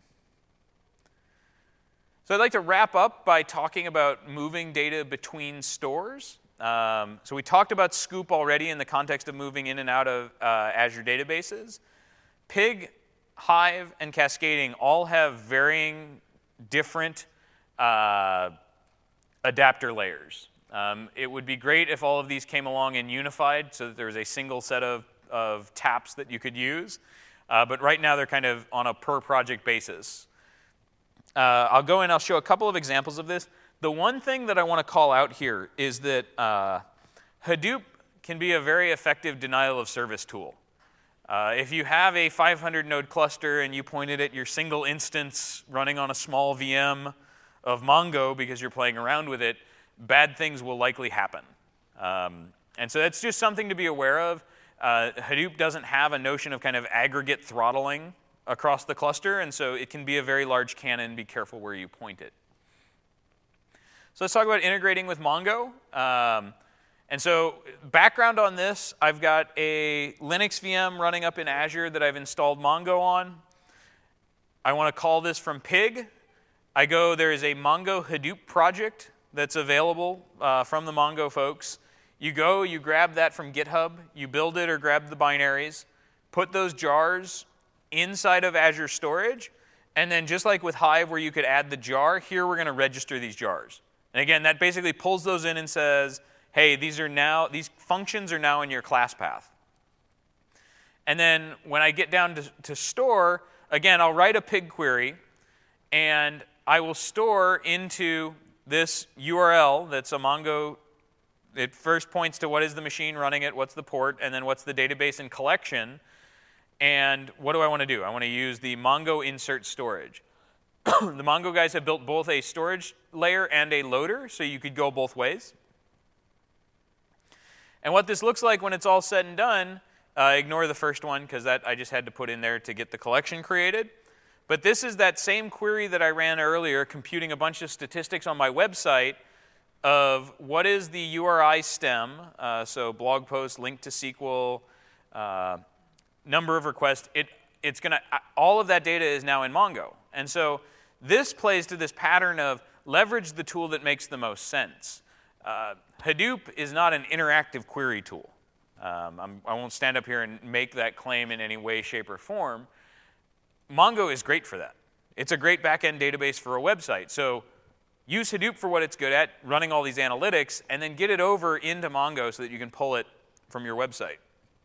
So I'd like to wrap up by talking about moving data between stores. Um, so we talked about Scoop already in the context of moving in and out of uh, Azure databases. Pig, Hive, and Cascading all have varying different uh, adapter layers. Um, it would be great if all of these came along and unified so that there was a single set of, of taps that you could use. Uh, but right now they're kind of on a per project basis. Uh, I'll go in, I'll show a couple of examples of this. The one thing that I want to call out here is that uh, Hadoop can be a very effective denial of service tool. Uh, if you have a five hundred node cluster and you point it at your single instance running on a small V M of Mongo because you're playing around with it, bad things will likely happen. Um, and so that's just something to be aware of. Uh, Hadoop doesn't have a notion of kind of aggregate throttling across the cluster, and so it can be a very large cannon. Be careful where you point it. So let's talk about integrating with Mongo. Um, and so background on this, I've got a Linux V M running up in Azure that I've installed Mongo on. I want to call this from Pig. I go, there is a Mongo Hadoop project that's available uh, from the Mongo folks. You go, you grab that from GitHub, you build it or grab the binaries, put those jars inside of Azure Storage, and then just like with Hive where you could add the jar, here we're going to register these jars. And again, that basically pulls those in and says, hey, these are now, these functions are now in your class path. And then when I get down to, to store, again, I'll write a pig query, and I will store into this U R L that's a Mongo. It first points to what is the machine running it, what's the port, and then what's the database and collection. And what do I want to do? I want to use the Mongo insert storage. The Mongo guys have built both a storage layer and a loader, so you could go both ways. And what this looks like when it's all said and done, uh, ignore the first one because that I just had to put in there to get the collection created. But this is that same query that I ran earlier, computing a bunch of statistics on my website of what is the U R I stem, uh, so blog post, link to S Q L, uh, number of requests. It, it's gonna, all of that data is now in Mongo. And so this plays to this pattern of leverage the tool that makes the most sense. Uh, Hadoop is not an interactive query tool. Um, I'm, I won't stand up here and make that claim in any way, shape, or form. Mongo is great for that. It's a great back-end database for a website. So use Hadoop for what it's good at, running all these analytics, and then get it over into Mongo so that you can pull it from your website.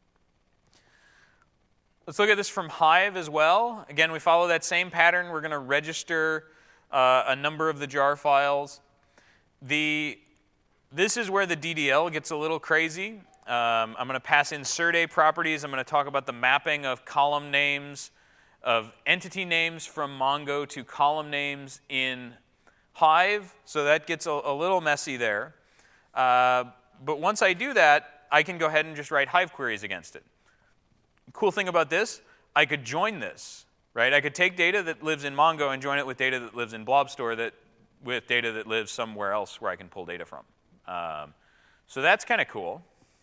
Let's look at this from Hive as well. Again, we follow that same pattern. We're going to register uh, a number of the jar files. The, this is where the D D L gets a little crazy. Um, I'm going to pass in Serde properties. I'm going to talk about the mapping of column names, of entity names from Mongo to column names in Hive. So that gets a, a little messy there. Uh, but once I do that, I can go ahead and just write Hive queries against it. Cool thing about this, I could join this, right? I could take data that lives in Mongo and join it with data that lives in Blobstore that, with data that lives somewhere else where I can pull data from. Um, so that's kind of cool.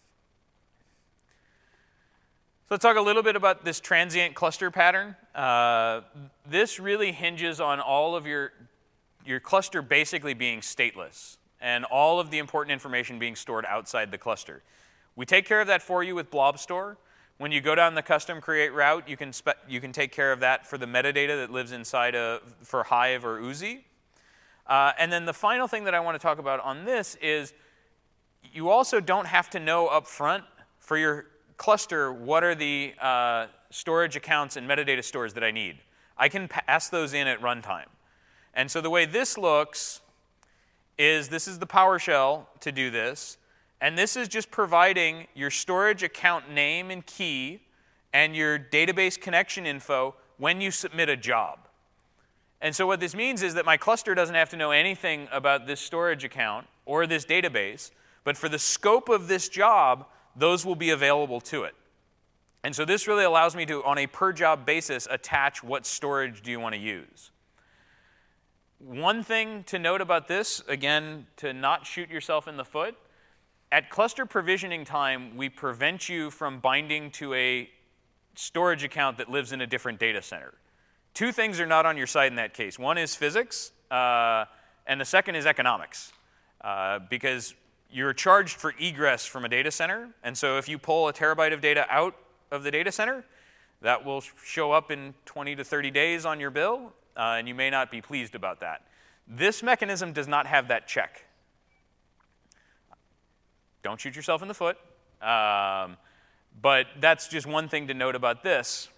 So let's talk a little bit about this transient cluster pattern. Uh, this really hinges on all of your, your cluster basically being stateless. and all of the important information being stored outside the cluster. We take care of that for you with Blob Store. When you go down the custom create route, you can, spe you can take care of that for the metadata that lives inside of, for Hive or Oozie. Uh, and then the final thing that I want to talk about on this is you also don't have to know up front for your cluster what are the uh, storage accounts and metadata stores that I need. I can pass those in at runtime. And so the way this looks is this is the PowerShell to do this. And this is just providing your storage account name and key and your database connection info when you submit a job. And so what this means is that my cluster doesn't have to know anything about this storage account or this database, but for the scope of this job, those will be available to it. And so this really allows me to, on a per-job basis, attach what storage do you want to use. One thing to note about this, again, to not shoot yourself in the foot, at cluster provisioning time, we prevent you from binding to a storage account that lives in a different data center. Two things are not on your side in that case. One is physics, uh, and the second is economics, uh, because you're charged for egress from a data center, and so if you pull a terabyte of data out of the data center, that will show up in twenty to thirty days on your bill, uh, and you may not be pleased about that. This mechanism does not have that check. Don't shoot yourself in the foot. Um, but that's just one thing to note about this.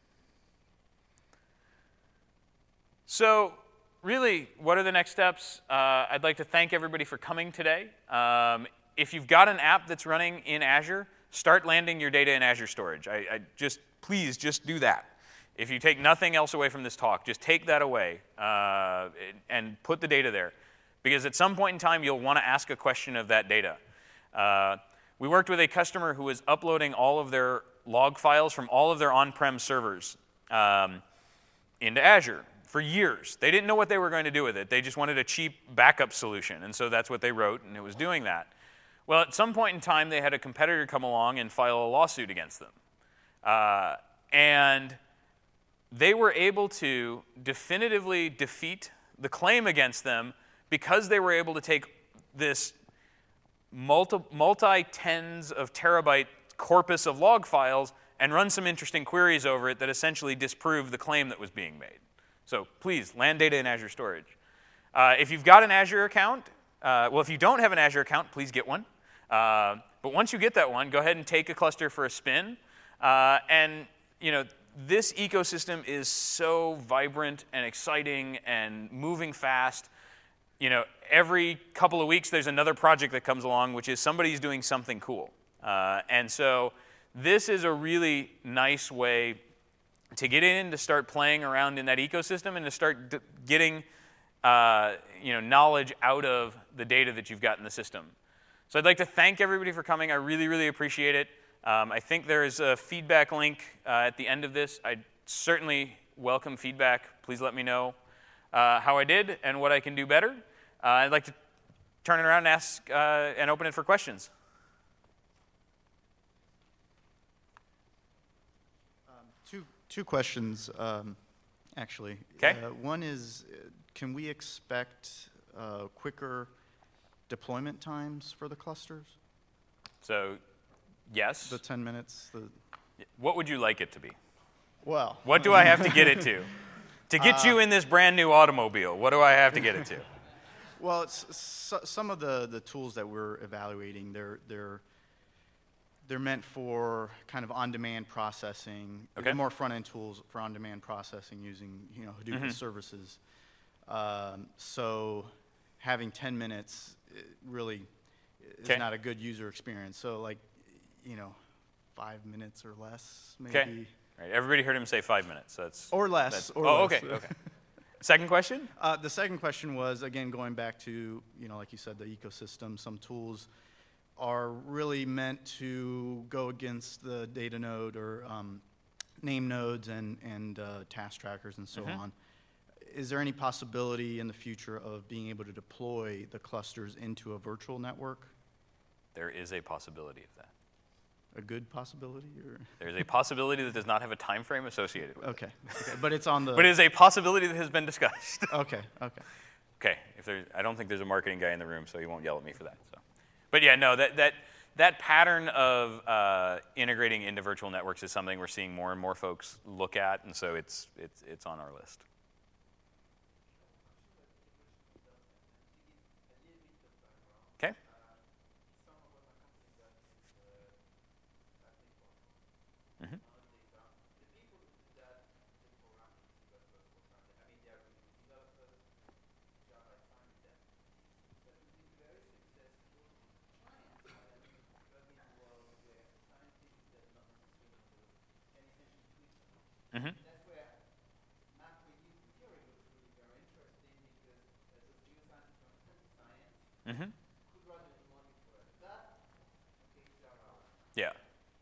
So really, what are the next steps? Uh, I'd like to thank everybody for coming today. Um, if you've got an app that's running in Azure, start landing your data in Azure Storage. I, I just, please, just do that. If you take nothing else away from this talk, just take that away uh, and put the data there. Because at some point in time, you'll want to ask a question of that data. Uh, we worked with a customer who was uploading all of their log files from all of their on-prem servers um, into Azure for years. They didn't know what they were going to do with it. They just wanted a cheap backup solution, and so that's what they wrote, and it was doing that. Well, at some point in time, they had a competitor come along and file a lawsuit against them. Uh, and they were able to definitively defeat the claim against them because they were able to take this multi, multi-tens of terabyte corpus of log files and run some interesting queries over it that essentially disproved the claim that was being made. So please, land data in Azure Storage. Uh, if you've got an Azure account, uh, well, if you don't have an Azure account, please get one. Uh, but once you get that one, go ahead and take a cluster for a spin. Uh, and you know, this ecosystem is so vibrant and exciting and moving fast. You know, every couple of weeks, there's another project that comes along, which is somebody's doing something cool. Uh, and so this is a really nice way to get in, to start playing around in that ecosystem, and to start d getting uh, you know, knowledge out of the data that you've got in the system. So I'd like to thank everybody for coming. I really, really appreciate it. Um, I think there is a feedback link uh, at the end of this. I certainly welcome feedback. Please let me know uh, how I did and what I can do better. Uh, I'd like to turn it around and ask uh, and open it for questions. Um, two, two questions, um, actually. Okay. Uh, one is, can we expect uh, quicker deployment times for the clusters? So, yes. The ten minutes? The What would you like it to be? Well. What do I have to get it to? To get uh, you in this brand new automobile, what do I have to get it to? Well, it's, so, some of the, the tools that we're evaluating, they're, they're, they're meant for kind of on-demand processing. Okay. They're more front-end tools for on-demand processing using, you know, Hadoop Mm-hmm. services. Um, so having ten minutes really is Okay. not a good user experience. So like, you know, five minutes or less, maybe. Okay. All right. Everybody heard him say five minutes. So that's Or less. That's, or oh, less. okay. Okay. Second question? Uh, the second question was, again, going back to, you know, like you said, the ecosystem. Some tools are really meant to go against the data node or um, name nodes and, and uh, task trackers and so Mm-hmm. on. Is there any possibility in the future of being able to deploy the clusters into a virtual network? There is a possibility of that. A good possibility? Or? There's a possibility that does not have a time frame associated with Okay. Okay. But it's on the... it. But it is a possibility that has been discussed. Okay. Okay. Okay. If there, I don't think there's a marketing guy in the room, so he won't yell at me for that. So, but yeah, no, that that that pattern of uh, integrating into virtual networks is something we're seeing more and more folks look at, and so it's it's it's on our list. Okay. Mm-hmm. Mm-hmm. Mm-hmm. Yeah.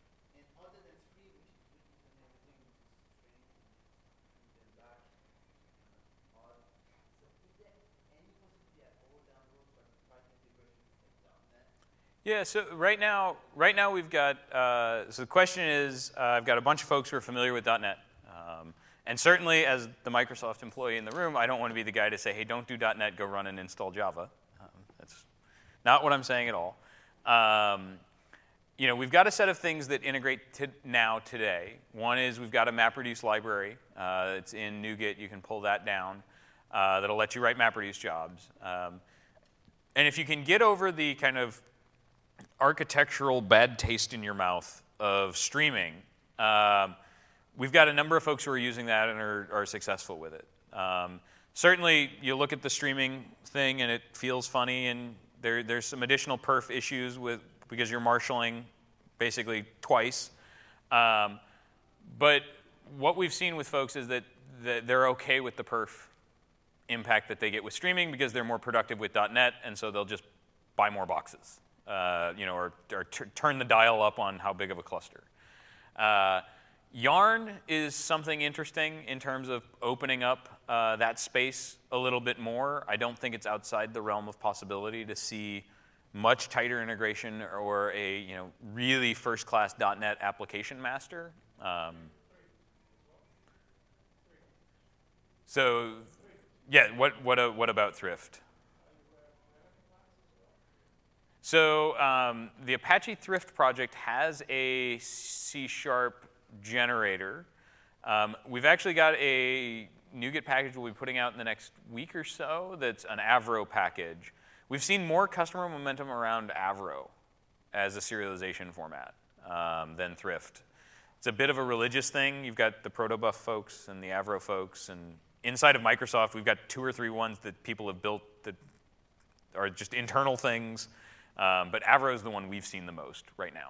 Yeah, so right now, right now we've got, uh, so the question is, uh, I've got a bunch of folks who are familiar with dot net. Um, and certainly as the Microsoft employee in the room, I don't want to be the guy to say, hey, don't do dot net, go run and install Java. Um, that's not what I'm saying at all. Um, you know, we've got a set of things that integrate to now today. One is we've got a MapReduce library. Uh, it's in NuGet. You can pull that down. Uh, that'll let you write MapReduce jobs. Um, and if you can get over the kind of architectural bad taste in your mouth of streaming, um, we've got a number of folks who are using that and are, are successful with it. Um, certainly, you look at the streaming thing and it feels funny, and there, there's some additional perf issues with because you're marshaling basically twice. Um, but what we've seen with folks is that, that they're okay with the perf impact that they get with streaming because they're more productive with dot net, and so they'll just buy more boxes. Uh, you know, or, or t turn the dial up on how big of a cluster. Uh, Yarn is something interesting in terms of opening up uh, that space a little bit more. I don't think it's outside the realm of possibility to see much tighter integration or a you know really first-class dot net application master. Um, so, yeah, what what uh, what about Thrift? So um, the Apache Thrift project has a C sharp generator. Um, we've actually got a NuGet package we'll be putting out in the next week or so that's an Avro package. We've seen more customer momentum around Avro as a serialization format um, than Thrift. It's a bit of a religious thing. You've got the Protobuf folks and the Avro folks, and inside of Microsoft, we've got two or three ones that people have built that are just internal things. Um, but Avro is the one we've seen the most right now.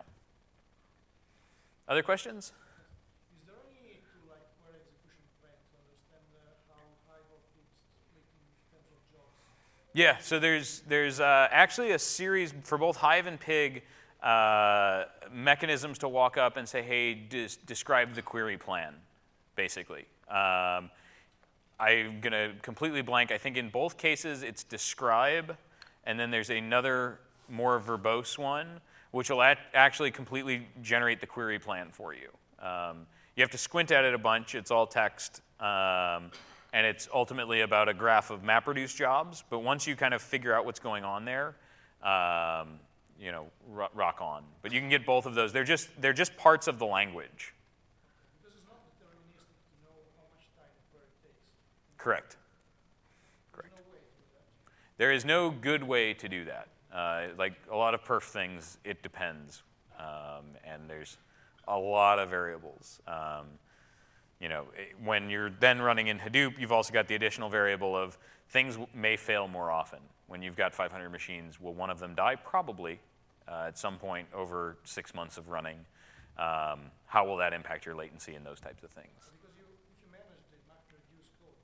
Other questions? Is there any to like query execution plan to understand uh, how Hive is split in terms of jobs? Yeah, so there's there's uh, actually a series for both Hive and Pig uh, mechanisms to walk up and say, hey, des describe the query plan, basically. Um, I'm going to completely blank. I think in both cases it's describe, and then there's another more verbose one, which will actually completely generate the query plan for you. Um, you have to squint at it a bunch. It's all text. Um, and it's ultimately about a graph of MapReduce jobs. But once you kind of figure out what's going on there, um, you know, rock on. But you can get both of those. They're just, they're just parts of the language. Because it's not deterministic to know how much time the query takes. Correct. Correct. There is no good way to do that. Uh, like a lot of perf things, it depends, um, and there's a lot of variables. Um, you know, it, when you're then running in Hadoop, you've also got the additional variable of things may fail more often. When you've got five hundred machines, will one of them die? Probably uh, at some point over six months of running. Um, how will that impact your latency and those types of things? Because you, if you manage the MapReduce code,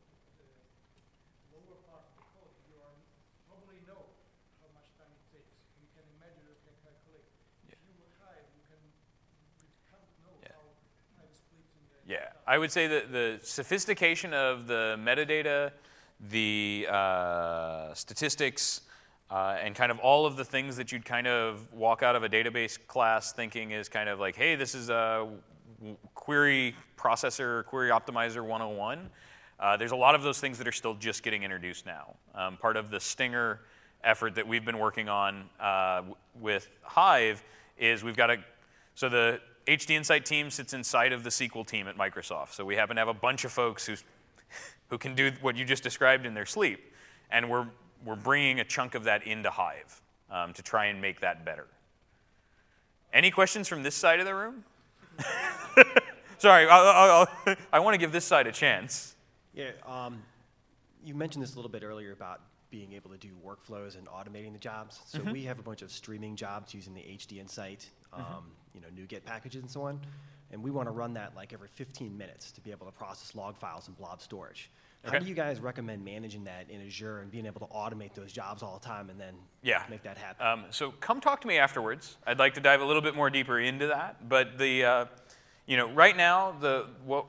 the lower part of the code, you are probably know how much time it takes. You can imagine, you can calculate. Yeah. If you were Hive, you can you can't know Yeah. how Hive splits in the Yeah, I would say that the sophistication of the metadata, the uh, statistics, uh, and kind of all of the things that you'd kind of walk out of a database class thinking is kind of like, hey, this is a query processor, query optimizer one oh one. Uh, there's a lot of those things that are still just getting introduced now. Um, part of the Stinger effort that we've been working on uh, w- with Hive is we've got a, so the H D Insight team sits inside of the S Q L team at Microsoft. So we happen to have a bunch of folks who, who can do what you just described in their sleep. And we're, we're bringing a chunk of that into Hive um, to try and make that better. Any questions from this side of the room? Sorry, I'll, I'll, I'll, I want to give this side a chance. Yeah, um, you mentioned this a little bit earlier about being able to do workflows and automating the jobs. So mm-hmm. we have a bunch of streaming jobs using the H D Insight, um, mm-hmm. you know, NuGet packages and so on. And we want to run that like every fifteen minutes to be able to process log files and blob storage. Okay. How do you guys recommend managing that in Azure and being able to automate those jobs all the time and then yeah. make that happen? Um, so come talk to me afterwards. I'd like to dive a little bit more deeper into that. But the, uh, you know, right now, the what,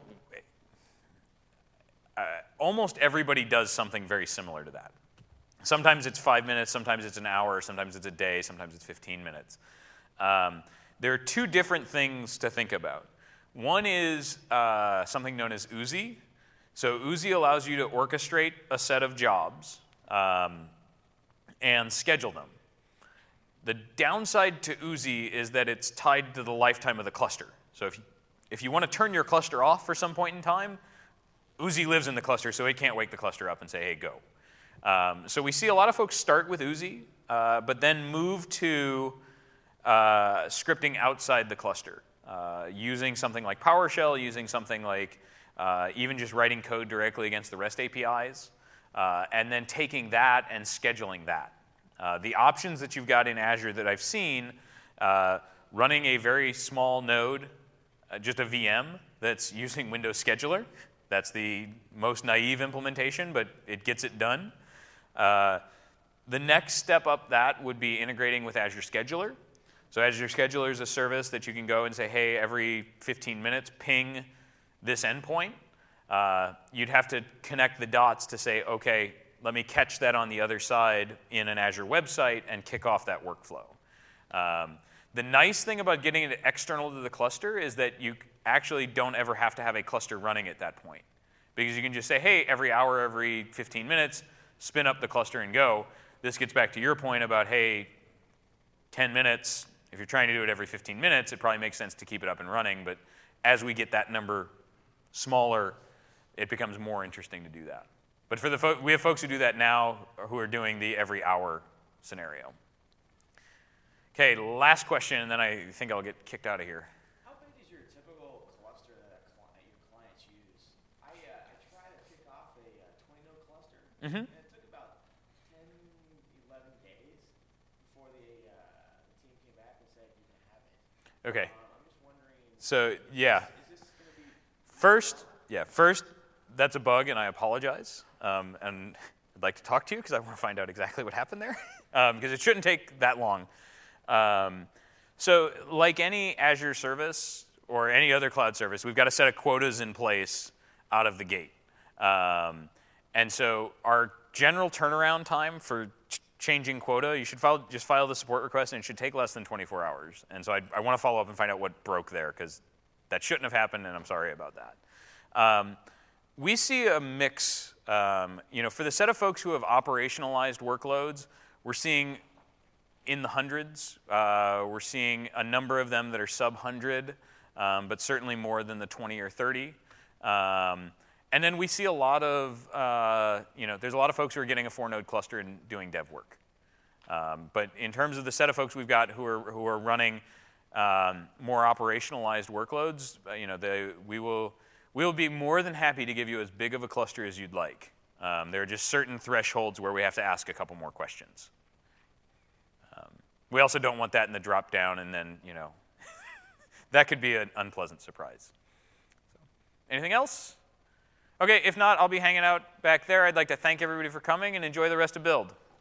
uh, almost everybody does something very similar to that. Sometimes it's five minutes, sometimes it's an hour, sometimes it's a day, sometimes it's fifteen minutes. Um, there are two different things to think about. One is uh, something known as Oozie. So Oozie allows you to orchestrate a set of jobs um, and schedule them. The downside to Oozie is that it's tied to the lifetime of the cluster. So if you, if you want to turn your cluster off for some point in time, Oozie lives in the cluster, so it can't wake the cluster up and say, hey, go. Um, so we see a lot of folks start with Oozie, uh, but then move to uh, scripting outside the cluster, uh, using something like PowerShell, using something like uh, even just writing code directly against the REST A P Is, uh, and then taking that and scheduling that. Uh, the options that you've got in Azure that I've seen, uh, running a very small node, uh, just a V M that's using Windows Scheduler. That's the most naive implementation, but it gets it done. Uh, the next step up that would be integrating with Azure Scheduler. So Azure Scheduler is a service that you can go and say, hey, every fifteen minutes, ping this endpoint. Uh, you'd have to connect the dots to say, okay, let me catch that on the other side in an Azure website and kick off that workflow. Um, the nice thing about getting it external to the cluster is that you actually don't ever have to have a cluster running at that point. Because you can just say, hey, every hour, every fifteen minutes, spin up the cluster and go. This gets back to your point about, hey, ten minutes, if you're trying to do it every fifteen minutes, it probably makes sense to keep it up and running. But as we get that number smaller, it becomes more interesting to do that. But for the fo- we have folks who do that now who are doing the every hour scenario. Okay, last question, and then I think I'll get kicked out of here. How big is your typical cluster that cli- your clients use? I, uh, I tried to kick off a uh, twenty node cluster, Mm-hmm. and it took about ten, eleven days before the, uh, the team came back and said you can have it. Okay. Um, I'm just wondering, So yeah, is this going to be first, yeah, first, that's a bug, and I apologize. Um, and I'd like to talk to you because I want to find out exactly what happened there, because um, it shouldn't take that long. Um, so like any Azure service or any other cloud service, we've got a set of quotas in place out of the gate. Um, and so our general turnaround time for ch- changing quota, you should file, just file the support request, and it should take less than twenty-four hours. And so I, I want to follow up and find out what broke there, because that shouldn't have happened, and I'm sorry about that. Um, we see a mix. Um, you know, for the set of folks who have operationalized workloads, we're seeing in the hundreds. Uh, we're seeing a number of them that are sub one hundred, um, but certainly more than the twenty or thirty. Um, and then we see a lot of, uh, you know, there's a lot of folks who are getting a four-node cluster and doing dev work. Um, but in terms of the set of folks we've got who are who are running um, more operationalized workloads, uh, you know, they, we will we will be more than happy to give you as big of a cluster as you'd like. Um, there are just certain thresholds where we have to ask a couple more questions. Um, we also don't want that in the drop down, and then, you know, that could be an unpleasant surprise. So, anything else? Okay, if not, I'll be hanging out back there. I'd like to thank everybody for coming and enjoy the rest of Build.